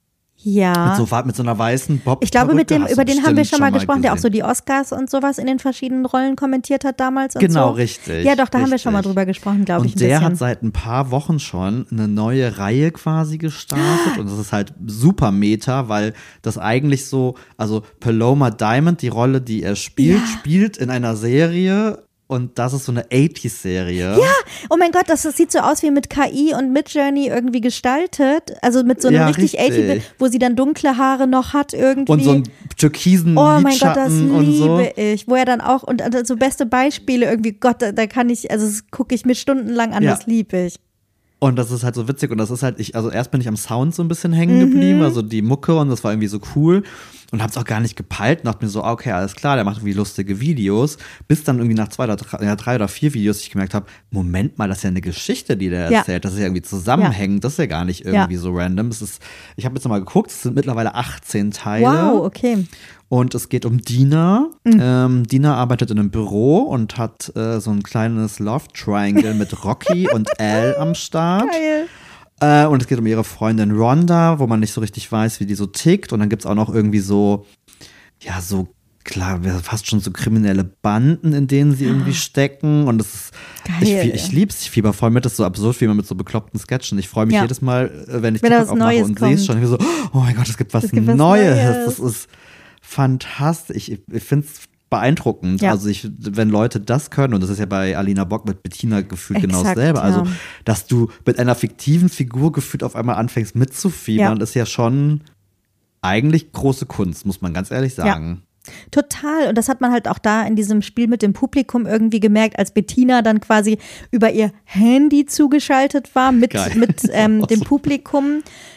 Ja. Mit so, mit so einer weißen Bob. Ich glaube, mit dem, über den haben wir schon mal gesprochen, der auch so die Oscars und sowas in den verschiedenen Rollen kommentiert hat damals und genau, so. richtig. Ja, doch, da richtig. haben wir schon mal drüber gesprochen, glaube ich. Und der hat seit ein paar Wochen schon eine neue Reihe quasi gestartet und das ist halt super meta, weil das eigentlich so, also Paloma Diamond, die Rolle, die er spielt, ja. spielt in einer Serie. Und das ist so eine achtziger-Serie. Ja, oh mein Gott, das, das sieht so aus wie mit K I und Midjourney irgendwie gestaltet. Also mit so einem ja, richtig achtziger, wo sie dann dunkle Haare noch hat irgendwie. Und so einen türkisen Oh mein Gott, das und liebe so. ich. Wo er dann auch, und also so beste Beispiele irgendwie, Gott, da, da kann ich, also das gucke ich mir stundenlang an, ja. das liebe ich. Und das ist halt so witzig und das ist halt, ich, also erst bin ich am Sound so ein bisschen hängen geblieben, mhm. also die Mucke und das war irgendwie so cool und hab's auch gar nicht gepeilt und dachte mir so, okay, alles klar, der macht irgendwie lustige Videos, bis dann irgendwie nach zwei oder drei, ja, drei oder vier Videos ich gemerkt habe, Moment mal, das ist ja eine Geschichte, die der ja. erzählt, das ist ja irgendwie zusammenhängend, ja. das ist ja gar nicht irgendwie ja. so random, es ist, ich habe jetzt mal geguckt, es sind mittlerweile achtzehn Teile. Wow, okay. Und es geht um Dina. Mhm. Ähm, Dina arbeitet in einem Büro und hat äh, so ein kleines Love Triangle mit Rocky und Al am Start. Geil. Äh, und es geht um ihre Freundin Rhonda, wo man nicht so richtig weiß, wie die so tickt. Und dann gibt es auch noch irgendwie so, ja, so klar, fast schon so kriminelle Banden, in denen sie irgendwie stecken. Und das ist, Geil. ich, ich lieb's, ich fieber voll mit, das ist so absurd, wie man mit so bekloppten Sketchen. Ich freue mich ja. jedes Mal, wenn ich wenn TikTok aufmache und sehe es schon. Ich so, oh mein Gott, es gibt was, es gibt was Neues. Neues. Das ist fantastisch. Ich, ich finde es beeindruckend. Ja. Also ich, wenn Leute das können, und das ist ja bei Alina Bock mit Bettina gefühlt Exakt, genau dasselbe, also ja. dass du mit einer fiktiven Figur gefühlt auf einmal anfängst mitzufiebern, ja. ist ja schon eigentlich große Kunst, muss man ganz ehrlich sagen. Ja. Total. Und das hat man halt auch da in diesem Spiel mit dem Publikum irgendwie gemerkt, als Bettina dann quasi über ihr Handy zugeschaltet war mit, mit ähm, dem Publikum.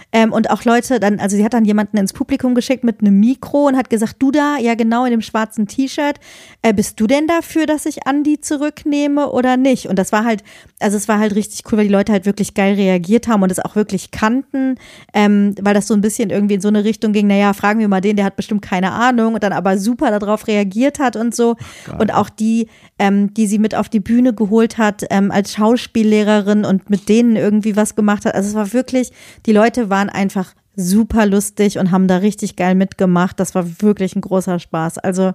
Ähm, und auch Leute dann, also sie hat dann jemanden ins Publikum geschickt mit einem Mikro und hat gesagt, du da, ja genau, in dem schwarzen T-Shirt, äh, bist du denn dafür, dass ich Andi zurücknehme oder nicht? Und das war halt, also es war halt richtig cool, weil die Leute halt wirklich geil reagiert haben und es auch wirklich kannten, ähm, weil das so ein bisschen irgendwie in so eine Richtung ging, naja, fragen wir mal den, der hat bestimmt keine Ahnung und dann aber super darauf reagiert hat und so. Geil. Und auch die, ähm, die sie mit auf die Bühne geholt hat, ähm, als Schauspiellehrerin und mit denen irgendwie was gemacht hat. Also es war wirklich, die Leute waren einfach super lustig und haben da richtig geil mitgemacht. Das war wirklich ein großer Spaß. Also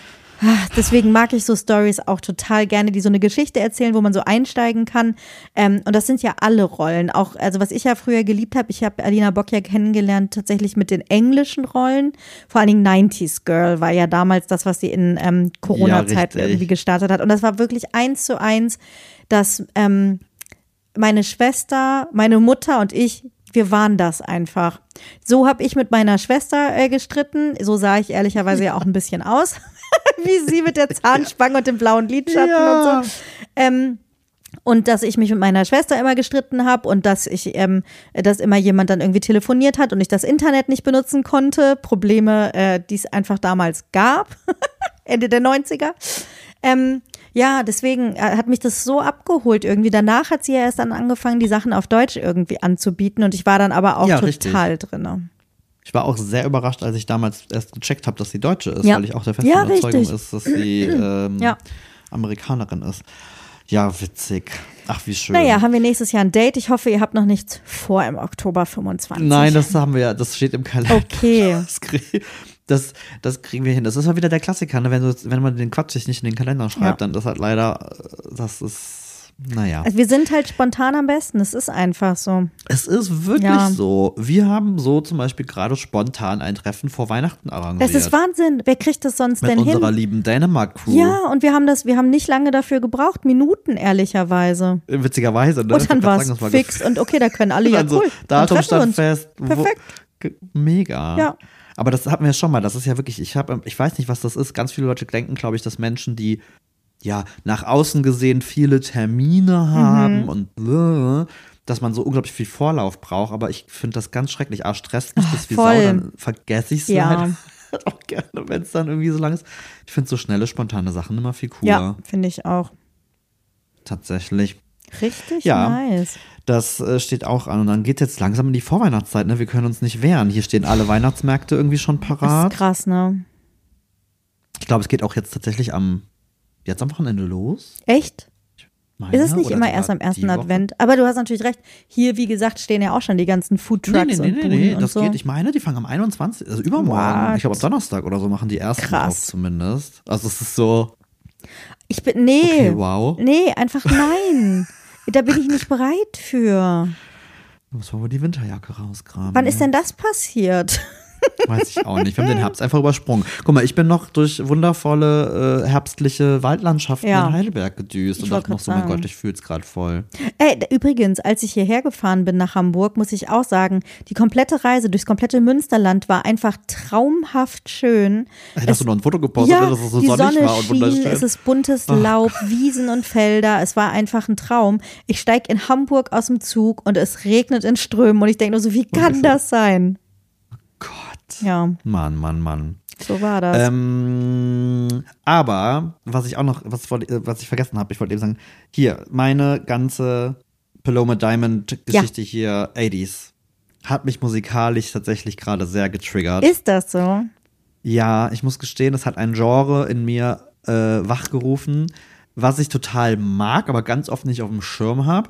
deswegen mag ich so Stories auch total gerne, die so eine Geschichte erzählen, wo man so einsteigen kann. Ähm, und das sind ja alle Rollen. Auch, also was ich ja früher geliebt habe, ich habe Alina Bock ja kennengelernt tatsächlich mit den englischen Rollen. Vor allen Dingen nineties Girl war ja damals das, was sie in ähm, Corona-Zeit Ja, irgendwie gestartet hat. Und das war wirklich eins zu eins, dass ähm, meine Schwester, meine Mutter und ich, wir waren das einfach. So habe ich mit meiner Schwester äh, gestritten. So sah ich ehrlicherweise ja auch ein bisschen aus. Wie sie mit der Zahnspange und dem blauen Lidschatten Ja. und so. Ähm, und dass ich mich mit meiner Schwester immer gestritten habe und dass ich, ähm, dass immer jemand dann irgendwie telefoniert hat und ich das Internet nicht benutzen konnte. Probleme, äh, die es einfach damals gab. Ende der neunziger. Ähm, ja, deswegen hat mich das so abgeholt irgendwie. Danach hat sie ja erst dann angefangen, die Sachen auf Deutsch irgendwie anzubieten und ich war dann aber auch Ja, total richtig. drin. Ich war auch sehr überrascht, als ich damals erst gecheckt habe, dass sie Deutsche ist, Ja. weil ich auch der festen Ja, Überzeugung richtig. ist, dass sie ähm, Ja. Amerikanerin ist. Ja, witzig. Ach, wie schön. Naja, haben wir nächstes Jahr ein Date. Ich hoffe, ihr habt noch nichts vor im Oktober fünfundzwanzig. Nein, das haben wir ja, das steht im Kalender. Okay. Das, krieg, das, das kriegen wir hin. Das ist mal wieder der Klassiker, ne? wenn, du, wenn man den Quatsch sich nicht in den Kalender schreibt, Ja. dann das halt leider, das ist, naja. Also wir sind halt spontan am besten. Es ist einfach so. Es ist wirklich Ja. so. Wir haben so zum Beispiel gerade spontan ein Treffen vor Weihnachten arrangiert. Es ist Wahnsinn. Wer kriegt das sonst Mit denn unserer hin? lieben Dänemark-Crew. Ja, und wir haben das, wir haben nicht lange dafür gebraucht, Minuten ehrlicherweise. Witzigerweise, ne? Und dann Ich wollte war gerade es sagen, das war fix und okay, da können alle, ja dann so, cool. Dann Datum treffen wir stand uns. fest. Wo, Perfekt. ge- mega. Ja. Aber das hatten wir schon mal. Das ist ja wirklich, ich habe, ich weiß nicht, was das ist. Ganz viele Leute denken, glaube ich, dass Menschen, die ja nach außen gesehen viele Termine haben Mhm. und äh, dass man so unglaublich viel Vorlauf braucht. Aber ich finde das ganz schrecklich. Ah, stresst mich das wie voll. Sau, dann vergesse ich es Ja. halt auch gerne, wenn es dann irgendwie so lang ist. Ich finde so schnelle, spontane Sachen immer viel cooler. Ja, finde ich auch. Tatsächlich. Richtig Ja. nice. Das äh, steht auch an. Und dann geht jetzt langsam in die Vorweihnachtszeit. Ne? Wir können uns nicht wehren. Hier stehen alle Weihnachtsmärkte irgendwie schon Das parat. ist krass, ne? Ich glaube, es geht auch jetzt tatsächlich am, jetzt am Wochenende los. Echt? Meine, Ist es nicht oder immer sogar erst am die ersten Woche. Advent? Aber du hast natürlich recht. Hier, wie gesagt, stehen ja auch schon die ganzen Nee, Foodtrucks nee, nee, und nee, Buden nee, und das so. geht. Ich meine, die fangen am einundzwanzigsten Also übermorgen. What? Ich glaube, am Donnerstag oder so machen die ersten Krass. auf zumindest. Also es ist so, Ich bin, nee. okay, wow. Nee, einfach nein. Da bin ich nicht bereit für. Muss man wohl die Winterjacke rausgraben. Wann ne? ist denn das passiert? Weiß ich auch nicht. Wir haben den Herbst einfach übersprungen. Guck mal, ich bin noch durch wundervolle äh, herbstliche Waldlandschaften Ja. in Heidelberg gedüst Ich und wollt dachte noch grad so, mein sagen. Gott, ich fühl's gerade voll. Ey, d- übrigens, als ich hierher gefahren bin nach Hamburg, muss ich auch sagen, die komplette Reise durchs komplette Münsterland war einfach traumhaft schön. Hey, hast du noch ein Foto gepostet, Ja, dass es so die sonnig Sonne war und schien, wunderschön? es ist buntes Ach. Laub, Wiesen und Felder. Es war einfach ein Traum. Ich steige in Hamburg aus dem Zug und es regnet in Strömen und ich denke nur so, wie kann das sein? Gott. Ja, Mann, Mann, Mann. so war das. Ähm, aber, was ich auch noch, was, wollte- was ich vergessen habe, ich wollte eben sagen, hier, meine ganze Paloma Diamond-Geschichte hier, achtziger, hat mich musikalisch tatsächlich gerade sehr getriggert. Ist das so? Ja, ich muss gestehen, es hat ein Genre in mir äh, wachgerufen, was ich total mag, aber ganz oft nicht auf dem Schirm habe.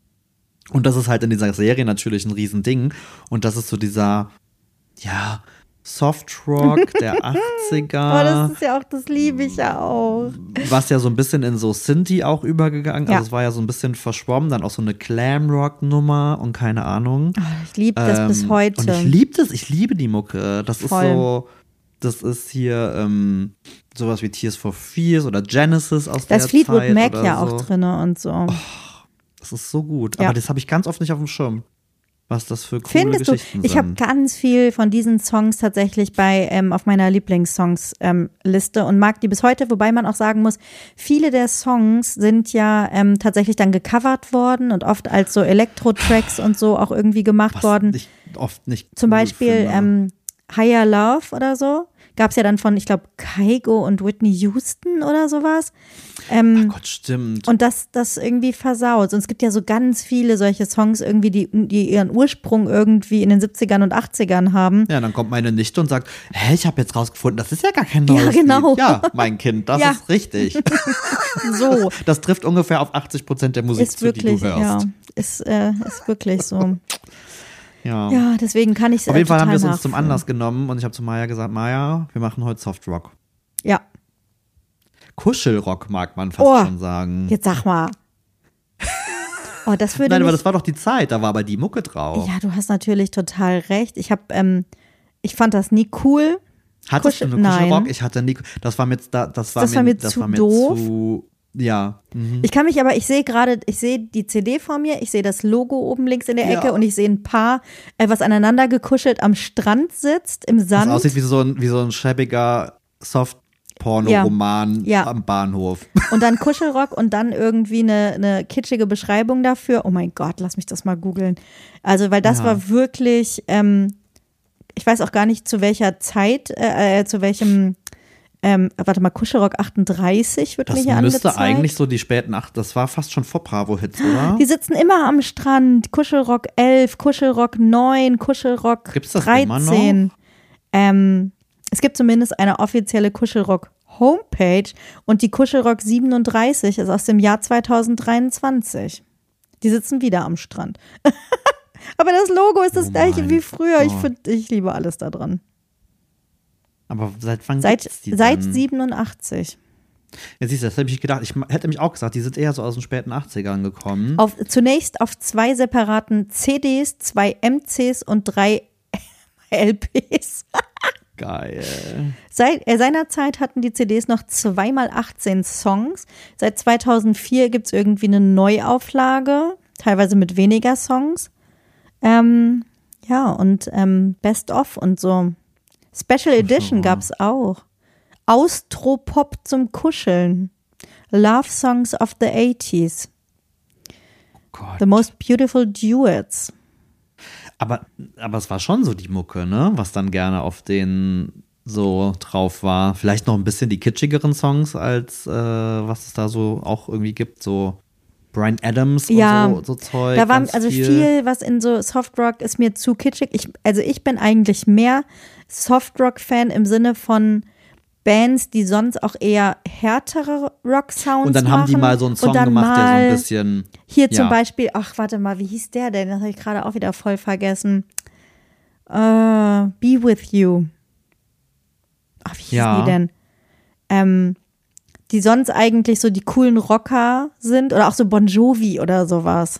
Und das ist halt in dieser Serie natürlich ein Riesending. Und das ist so dieser, ja, Softrock der achtziger. Oh, das ist ja auch, das liebe ich ja auch. Was ja so ein bisschen in so Synthie auch übergegangen. Ja. Also es war ja so ein bisschen verschwommen, dann auch so eine Glamrock-Nummer und keine Ahnung. Oh, ich liebe das Ähm, bis heute. Und ich liebe das, ich liebe die Mucke. Das Voll. ist so, das ist hier ähm, sowas wie Tears for Fears oder Genesis aus da der ist Fleetwood Zeit Mac oder ja so. auch drin und so. Das ist so gut. Ja. Aber das habe ich ganz oft nicht auf dem Schirm. was das für coole Findest du? Geschichten Ich sind. habe ganz viel von diesen Songs tatsächlich bei ähm, auf meiner Lieblingssongs-Liste ähm, und mag die bis heute, wobei man auch sagen muss, viele der Songs sind ja ähm, tatsächlich dann gecovert worden und oft als so Elektro-Tracks und so auch irgendwie gemacht was worden. ich oft nicht Zum cool Beispiel finde. ähm, Higher Love oder so. Gab es ja dann von, ich glaube, Kygo und Whitney Houston oder sowas. Ähm, Ach Gott, stimmt. Und das, das irgendwie versaut. Und es gibt ja so ganz viele solche Songs irgendwie, die, die ihren Ursprung irgendwie in den siebzigern und achtzigern haben. Ja, dann kommt meine Nichte und sagt, hä, ich habe jetzt rausgefunden, das ist ja gar kein neues Ja, genau. Lied. Ja, mein Kind, das Ja. ist richtig. So. Das trifft ungefähr auf achtzig Prozent der Musik Ist zu, die du wirklich, hörst. ja. Ist, äh, ist wirklich so. Ja. Ja, deswegen kann ich es Auf jeden Fall haben wir es total uns zum nachfühlen. Anlass genommen und ich habe zu Maya gesagt, Maya, wir machen heute Softrock. Ja, Kuschelrock mag man fast Oh, schon sagen. jetzt sag mal. Oh, das würde Nein, aber mich, das war doch die Zeit, da war aber die Mucke drauf. ja, du hast natürlich total recht. Ich habe, ähm, ich fand das nie cool. Hattest Kuschel- du eine Kuschelrock? Nein. Ich hatte nie, das war mir, da- das war Das mir, war mir das zu war mir doof. zu, ja. Mhm. Ich kann mich aber, ich sehe gerade, ich sehe die C D vor mir, ich sehe das Logo oben links in der Ecke Ja. und ich sehe ein Paar, äh, was aneinander gekuschelt am Strand sitzt, im Das Sand. aussieht wie so ein, wie so ein schäbiger Soft-Porno-Roman Ja. Ja. am Bahnhof. Und dann Kuschelrock und dann irgendwie eine, eine kitschige Beschreibung dafür. Oh mein Gott, lass mich das mal googeln. Also, weil das Ja. war wirklich, ähm, ich weiß auch gar nicht zu welcher Zeit, äh, äh, zu welchem, ähm, warte mal, Kuschelrock achtunddreißig wird Das mir hier müsste angezeigt. eigentlich so die späten acht, das war fast schon vor Bravo-Hits, oder? Die sitzen immer am Strand. Kuschelrock elf, Kuschelrock neun, Kuschelrock Gibt's das dreizehn. immer noch? Ähm, es gibt zumindest eine offizielle Kuschelrock-Homepage und die Kuschelrock siebenunddreißig ist aus dem Jahr zweitausenddreiundzwanzig. Die sitzen wieder am Strand. Aber das Logo ist das Oh gleiche mein wie früher. Ich, Gott. find, ich liebe alles da dran. Aber seit wann Seit, gibt's die seit denn? siebenundachtzig. Ja, siehst du, das hätte ich gedacht. Ich hätte mich auch gesagt, die sind eher so aus den späten achtzigern gekommen. Auf, zunächst auf zwei separaten C Ds, zwei M Cs und drei L Ps. Geil. Seit äh, seiner Zeit hatten die C Ds noch zweimal achtzehn Songs. Seit zweitausendvier gibt es irgendwie eine Neuauflage, teilweise mit weniger Songs. Ähm, ja, und ähm, Best of und so. Special Edition gab es auch. Austropop zum Kuscheln. Love Songs of the eighties. Gott. The most beautiful duets. Aber, aber es war schon so die Mucke, ne? Was dann gerne auf den so drauf war. Vielleicht noch ein bisschen die kitschigeren Songs, als äh, was es da so auch irgendwie gibt. So Bryan Adams und Ja, so, so Zeug. Da war ganz also viel. viel. was in so Softrock ist mir zu kitschig. Ich, also ich bin eigentlich mehr Softrock-Fan im Sinne von Bands, die sonst auch eher härtere Rock-Sounds machen. Und dann haben die mal so einen Song und dann gemacht, der so ein mal bisschen. Hier zum ja. Beispiel, ach warte mal, wie hieß der denn? Das habe ich gerade auch wieder voll vergessen. Äh, Be With You. Ach, wie hieß Ja. die denn? Ähm, die sonst eigentlich so die coolen Rocker sind oder auch so Bon Jovi oder sowas.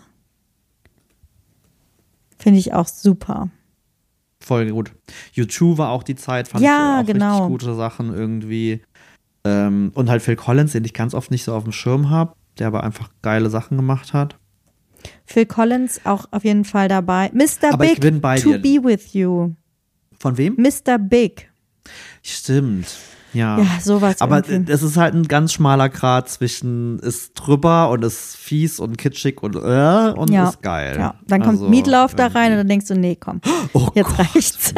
Finde ich auch super. Voll gut. U zwei war auch die Zeit, fand Ja, ich auch genau. richtig gute Sachen irgendwie. Ähm, und halt Phil Collins, den ich ganz oft nicht so auf dem Schirm habe, der aber einfach geile Sachen gemacht hat. Phil Collins auch auf jeden Fall dabei. Mister Aber ich Big, bin bei To dir. Be With You. Von wem? Mister Big. Stimmt. Ja. Ja, sowas Aber irgendwie. es ist halt ein ganz schmaler Grat zwischen ist drüber und ist fies und kitschig und äh, und Ja. ist geil. Ja, dann kommt Also, Meatloaf da rein und irgendwie. dann denkst du, nee, komm, Oh jetzt Gott, reicht's.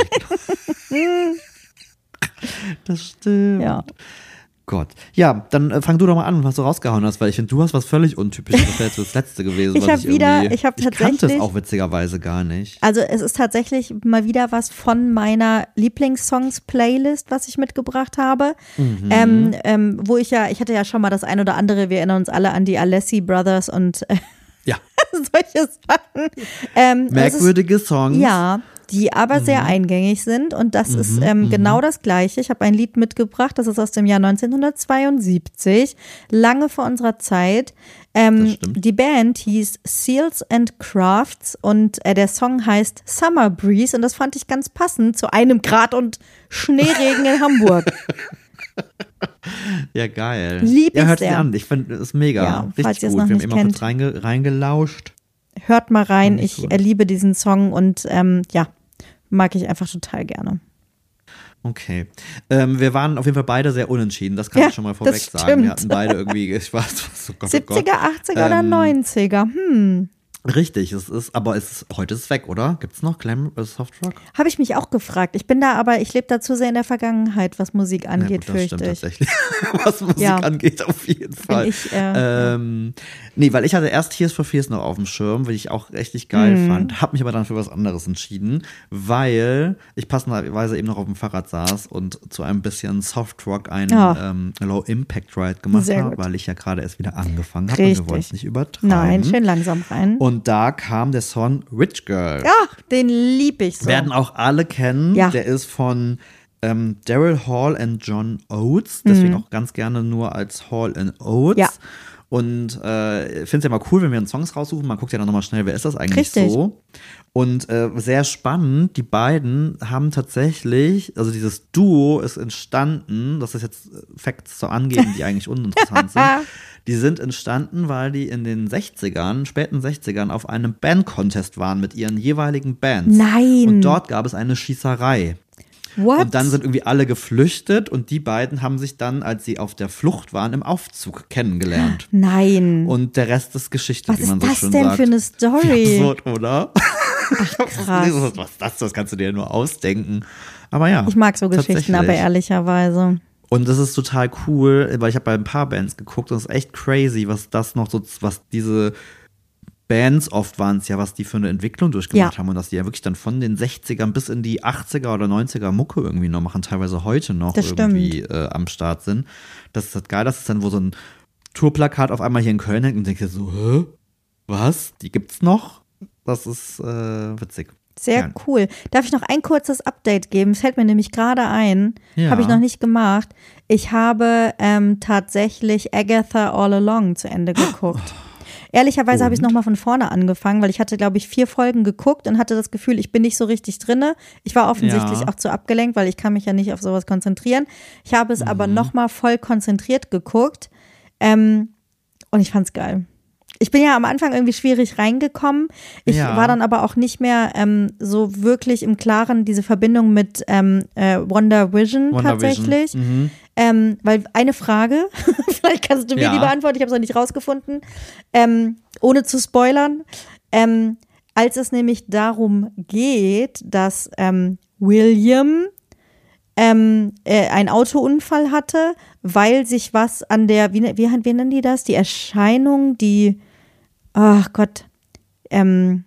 Das stimmt. Ja. Gott. Ja, dann äh, fang du doch mal an, was du rausgehauen hast, weil ich finde, du hast was völlig Untypisches. Das wäre jetzt das Letzte gewesen. Ich was hab ich wieder- irgendwie- ich hab Ich kannte es tatsächlich- auch witzigerweise gar nicht. Also es ist tatsächlich mal wieder was von meiner Lieblingssongs-Playlist, was ich mitgebracht habe. Mhm. Ähm, ähm, wo ich ja, ich hatte ja schon mal das ein oder andere, wir erinnern uns alle an die Alessi Brothers und äh, Ja. solche Sachen. Ähm, es Merkwürdige Songs. Ist, ja, die aber Mhm. sehr eingängig sind und das ist ähm, genau das Gleiche. Ich habe ein Lied mitgebracht, das ist aus dem Jahr neunzehnhundertzweiundsiebzig, lange vor unserer Zeit. Ähm, Das stimmt. die Band hieß Seals and Crafts und äh, der Song heißt Summer Breeze und das fand ich ganz passend zu einem Grad und Schneeregen in Hamburg. Ja, geil. Lieb ja, ich hört sich sehr. an. Ich finde, es ist mega. Ja, falls Richtig ihr es gut. noch Wir haben nicht immer kennt. kurz reinge reingelauscht. hört mal rein. Nicht Ich gut. äh, liebe diesen Song und ähm, ja, mag ich einfach total gerne. Okay. Ähm, wir waren auf jeden Fall beide sehr unentschieden, das kann Ja, ich schon mal vorweg das sagen. Wir stimmt. hatten beide irgendwie, ich weiß, was, oh Gott, oh Gott. siebziger, achtziger oder Ähm, neunziger? Hm. Richtig, es ist, aber es ist, heute ist es weg, oder? Gibt es noch Glam äh, Soft Rock? Habe ich mich auch gefragt. Ich bin da aber, ich lebe da zu sehr in der Vergangenheit, was Musik Ja, angeht, gut, das stimmt fürchte ich. tatsächlich. Was Musik Ja. angeht, auf jeden Fall. ich, äh, ähm, nee, weil ich hatte erst Tears for Fears noch auf dem Schirm, weil ich auch richtig geil Mhm. fand, habe mich aber dann für was anderes entschieden, weil ich passenderweise eben noch auf dem Fahrrad saß und zu einem bisschen Soft Rock einen Ah. ähm, Low Impact Ride gemacht Sehr habe, gut. weil ich ja gerade erst wieder angefangen habe und wir Richtig. wollen es nicht übertreiben. Nein, schön langsam rein. Und da kam der Song Rich Girl. Ach, den lieb ich so. Werden auch alle kennen. Ja. Der ist von ähm, Daryl Hall und John Oates. Deswegen auch ganz gerne nur als Hall and Oates. Mhm. Ja. Und äh, ich finde es ja mal cool, wenn wir uns Songs raussuchen. Man guckt ja dann nochmal schnell, wer ist das eigentlich Richtig. so. Und äh, sehr spannend, die beiden haben tatsächlich, also dieses Duo ist entstanden, das ist jetzt Facts zu angeben, die eigentlich uninteressant sind. Die sind entstanden, weil die in den sechzigern, späten sechzigern auf einem Band-Contest waren mit ihren jeweiligen Bands. Nein. Und dort gab es eine Schießerei. What? Und dann sind irgendwie alle geflüchtet und die beiden haben sich dann, als sie auf der Flucht waren, im Aufzug kennengelernt. Nein. Und der Rest ist Geschichte, Was wie man ist so das schön denn sagt. für eine Story? Absurd, oder? Ach, krass. Was ist das? Das kannst du dir nur ausdenken. Aber ja. Ich mag so Geschichten, aber tatsächlich. ehrlicherweise. Und das ist total cool, weil ich habe bei ein paar Bands geguckt und es ist echt crazy, was das noch so, was diese Bands, oft waren es ja, was die für eine Entwicklung durchgemacht Ja. haben und dass die ja wirklich dann von den sechzigern bis in die achtziger oder neunziger Mucke irgendwie noch machen, teilweise heute noch Das irgendwie äh, am Start sind. Das ist halt geil, das ist dann, wo so ein Tourplakat auf einmal hier in Köln hängt und denkst dir so, hä? Was? Die gibt's noch? Das ist äh, witzig. Sehr Ja. cool. Darf ich noch ein kurzes Update geben? Es fällt mir nämlich gerade ein. Ja. Habe ich noch nicht gemacht. Ich habe ähm, tatsächlich Agatha All Along zu Ende geguckt. Ehrlicherweise habe ich es Und? nochmal von vorne angefangen, weil ich hatte, glaube ich, vier Folgen geguckt und hatte das Gefühl, ich bin nicht so richtig drinne. Ich war offensichtlich Ja. auch zu abgelenkt, weil ich kann mich ja nicht auf sowas konzentrieren. Ich habe es Mhm. aber nochmal voll konzentriert geguckt ähm, und ich fand's geil. Ich bin ja am Anfang irgendwie schwierig reingekommen. Ich Ja. war dann aber auch nicht mehr ähm, so wirklich im Klaren, diese Verbindung mit ähm, äh, Wonder Vision Wonder tatsächlich. Vision. Mhm. Ähm, weil eine Frage, vielleicht kannst du mir Ja. die beantworten, ich habe es noch nicht rausgefunden, ähm, ohne zu spoilern. Ähm, als es nämlich darum geht, dass ähm, William ähm, äh, einen Autounfall hatte, weil sich was an der, wie, wie, wie nennen die das? Die Erscheinung, die, ach Gott, ähm,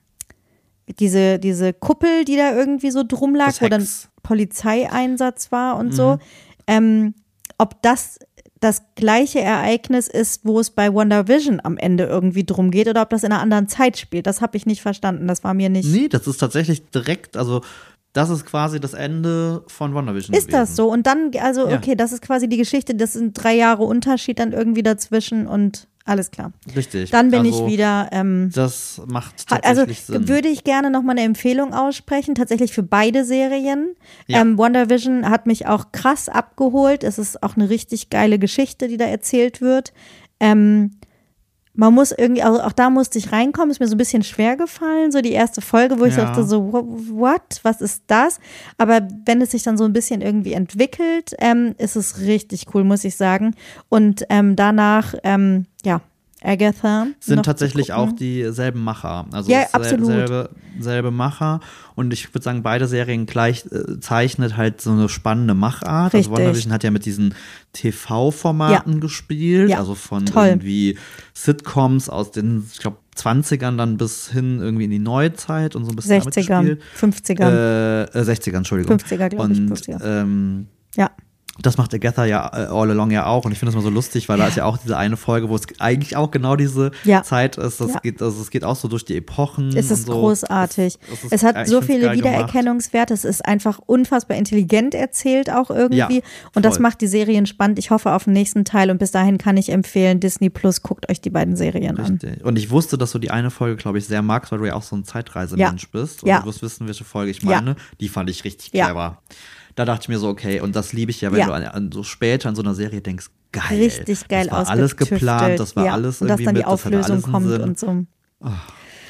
diese, diese Kuppel, die da irgendwie so drum lag, Das wo dann Hex. Polizeieinsatz war und Mhm. so. Ähm, ob das das gleiche Ereignis ist, wo es bei Wonder Vision am Ende irgendwie drum geht oder ob das in einer anderen Zeit spielt. Das habe ich nicht verstanden. Das war mir nicht. Nee, das ist tatsächlich direkt, also das ist quasi das Ende von WandaVision Ist das gewesen. so? Und dann, also, Ja. okay, das ist quasi die Geschichte, das sind drei Jahre Unterschied dann irgendwie dazwischen und alles klar. Richtig. Dann bin also, ich wieder, ähm, Das macht hat- also tatsächlich Sinn. würde ich gerne nochmal eine Empfehlung aussprechen, tatsächlich für beide Serien. Ja. Ähm, WandaVision hat mich auch krass abgeholt. Es ist auch eine richtig geile Geschichte, die da erzählt wird. Ähm, man muss irgendwie, also auch da musste ich reinkommen, ist mir so ein bisschen schwer gefallen, so die erste Folge, wo ich Ja. dachte so, wh- what, was ist das? Aber wenn es sich dann so ein bisschen irgendwie entwickelt, ähm, ist es richtig cool, muss ich sagen. Und ähm, danach, ähm, ja, Agatha. Sind noch zu tatsächlich auch gucken. dieselben Macher. Also Ja, es ist sel- absolut. Selbe, selbe Macher. Und ich würde sagen, beide Serien gleich äh, zeichnet halt so eine spannende Machart. Richtig. Also WandaVision hat ja mit diesen T V-Formaten gespielt. Ja, Also von toll. irgendwie Sitcoms aus den, ich glaube, zwanzigern dann bis hin irgendwie in die Neuzeit und so ein bisschen damit sechziger, gespielt. fünfziger, Äh, äh, sechziger, Entschuldigung. fünfziger, glaube ich, Und fünfziger. ähm, Ja. das macht Agatha ja äh, all along ja auch und ich finde das mal so lustig, weil da ist ja auch diese eine Folge, wo es eigentlich auch genau diese Ja. Zeit ist. Das Ja. geht, also es geht auch so durch die Epochen. Es ist und so. großartig. Es, es, ist, Es hat ja, ich so find's viele geil gemacht. Wiedererkennungswerte. Es ist einfach unfassbar intelligent erzählt auch irgendwie. Ja, und das voll. macht die Serien spannend. Ich hoffe auf den nächsten Teil. Und bis dahin kann ich empfehlen, Disney Plus, guckt euch die beiden Serien an. Richtig. Und ich wusste, dass du die eine Folge, glaube ich, sehr magst, weil du ja auch so ein Zeitreisemensch Ja. bist. Und Ja. du wirst wissen, welche Folge ich Ja. meine. Die fand ich richtig Ja. clever. Da dachte ich mir so, okay, und das liebe ich ja, wenn Ja. du an, an so später an so einer Serie denkst, geil. Richtig geil Das war alles ausgetüftelt. geplant, das war ja. alles Und dass irgendwie dann die mit, das hatte Auflösung alles einen kommt Sinn. und so.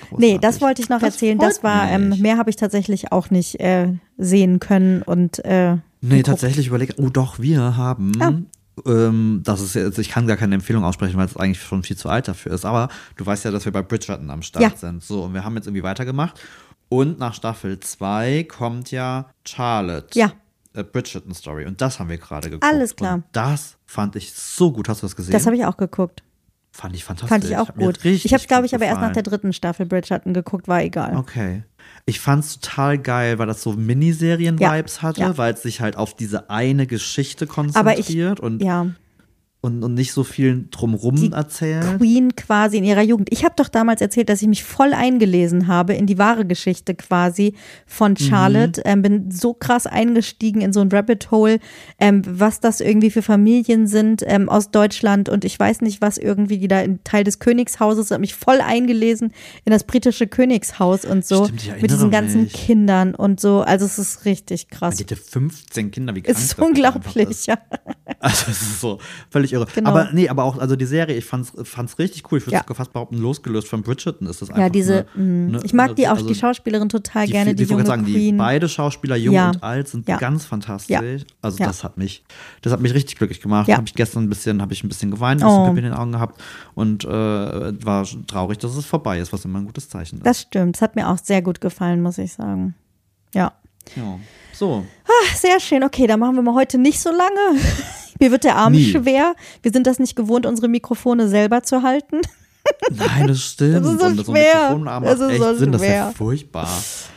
großartig. Nee, das wollte ich noch Das erzählen. freut Das war, ähm, mich. mehr habe ich tatsächlich auch nicht äh, sehen können und äh, Nee, geguckt. tatsächlich überlege, oh doch, wir haben, Ah. ähm, das ist jetzt, ich kann gar keine Empfehlung aussprechen, weil es eigentlich schon viel zu alt dafür ist, aber du weißt ja, dass wir bei Bridgerton am Start Ja. sind. So, und wir haben jetzt irgendwie weitergemacht und nach Staffel zwei kommt ja Charlotte. Ja. A Bridgerton Story und das haben wir gerade geguckt. Alles klar. Und das fand ich so gut. Hast du das gesehen? Das habe ich auch geguckt. Fand ich fantastisch. Fand ich auch Hat mir gut. richtig Ich habe, glaube ich, gut aber erst nach der gefallen. dritten Staffel Bridgerton geguckt, war egal. Okay. Ich fand's total geil, weil das so Miniserien-Vibes Ja, hatte, ja. weil es sich halt auf diese eine Geschichte Aber ich, konzentriert und, ja, und, und nicht so viel drumrum Die erzählt. Queen quasi in ihrer Jugend. Ich habe doch damals erzählt, dass ich mich voll eingelesen habe in die wahre Geschichte quasi von Charlotte. Ähm, bin so krass eingestiegen in so ein Rabbit Hole, ähm, was das irgendwie für Familien sind ähm, aus Deutschland und ich weiß nicht, was irgendwie die da in Teil des Königshauses, habe mich voll eingelesen in das britische Königshaus und so. Stimmt, ich erinnere mit diesen ganzen mich. Kindern und so. Also es ist richtig krass. Die hatte fünfzehn Kinder, wie krank Es ist das einfach unglaublich, ist. ja. Also es ist so völlig irre. Genau. Aber nee, aber auch, also die Serie, ich fand's, fand's richtig cool. Ich würde Ja. fast behaupten, losgelöst von Bridgerton ist das einfach Ja, diese, eine, mh. eine, ich mag die auch, also die Schauspielerin total die, gerne, die, ich wollte junge sagen, die Queen. beide Schauspieler, jung Ja. und alt, sind Ja. ganz fantastisch. Ja. Also Ja. das hat mich, das hat mich richtig glücklich gemacht. Ja. Habe ich gestern ein bisschen, habe ich ein bisschen geweint, ein bisschen Oh. Pipi in den Augen gehabt und äh, war traurig, dass es vorbei ist, was immer ein gutes Zeichen ist. Das stimmt. Das hat mir auch sehr gut gefallen, muss ich sagen. Ja. ja. So, Ach, sehr schön. Okay, dann machen wir mal heute nicht so lange. Mir wird der Arm Nie. schwer. Wir sind das nicht gewohnt, unsere Mikrofone selber zu halten. nein, das stimmt. Das ist so und so ein schwer. Mikrofonarm Das macht ist echt so Sinn, das ist ja schwer. furchtbar.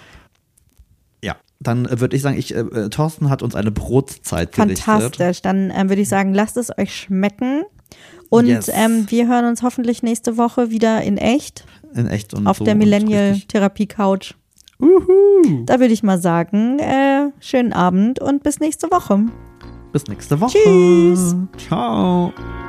Ja, dann äh, würde ich sagen, ich, äh, Thorsten hat uns eine Brotzeit gerichtet. Fantastisch. Dann ähm, würde ich sagen, lasst es euch schmecken. Und Yes. ähm, wir hören uns hoffentlich nächste Woche wieder in echt In echt und auf so der und richtig. Millennial-Therapie-Couch. Uhu. Da würde ich mal sagen, äh, schönen Abend und bis nächste Woche. Bis nächste Woche. Tschüss. Ciao.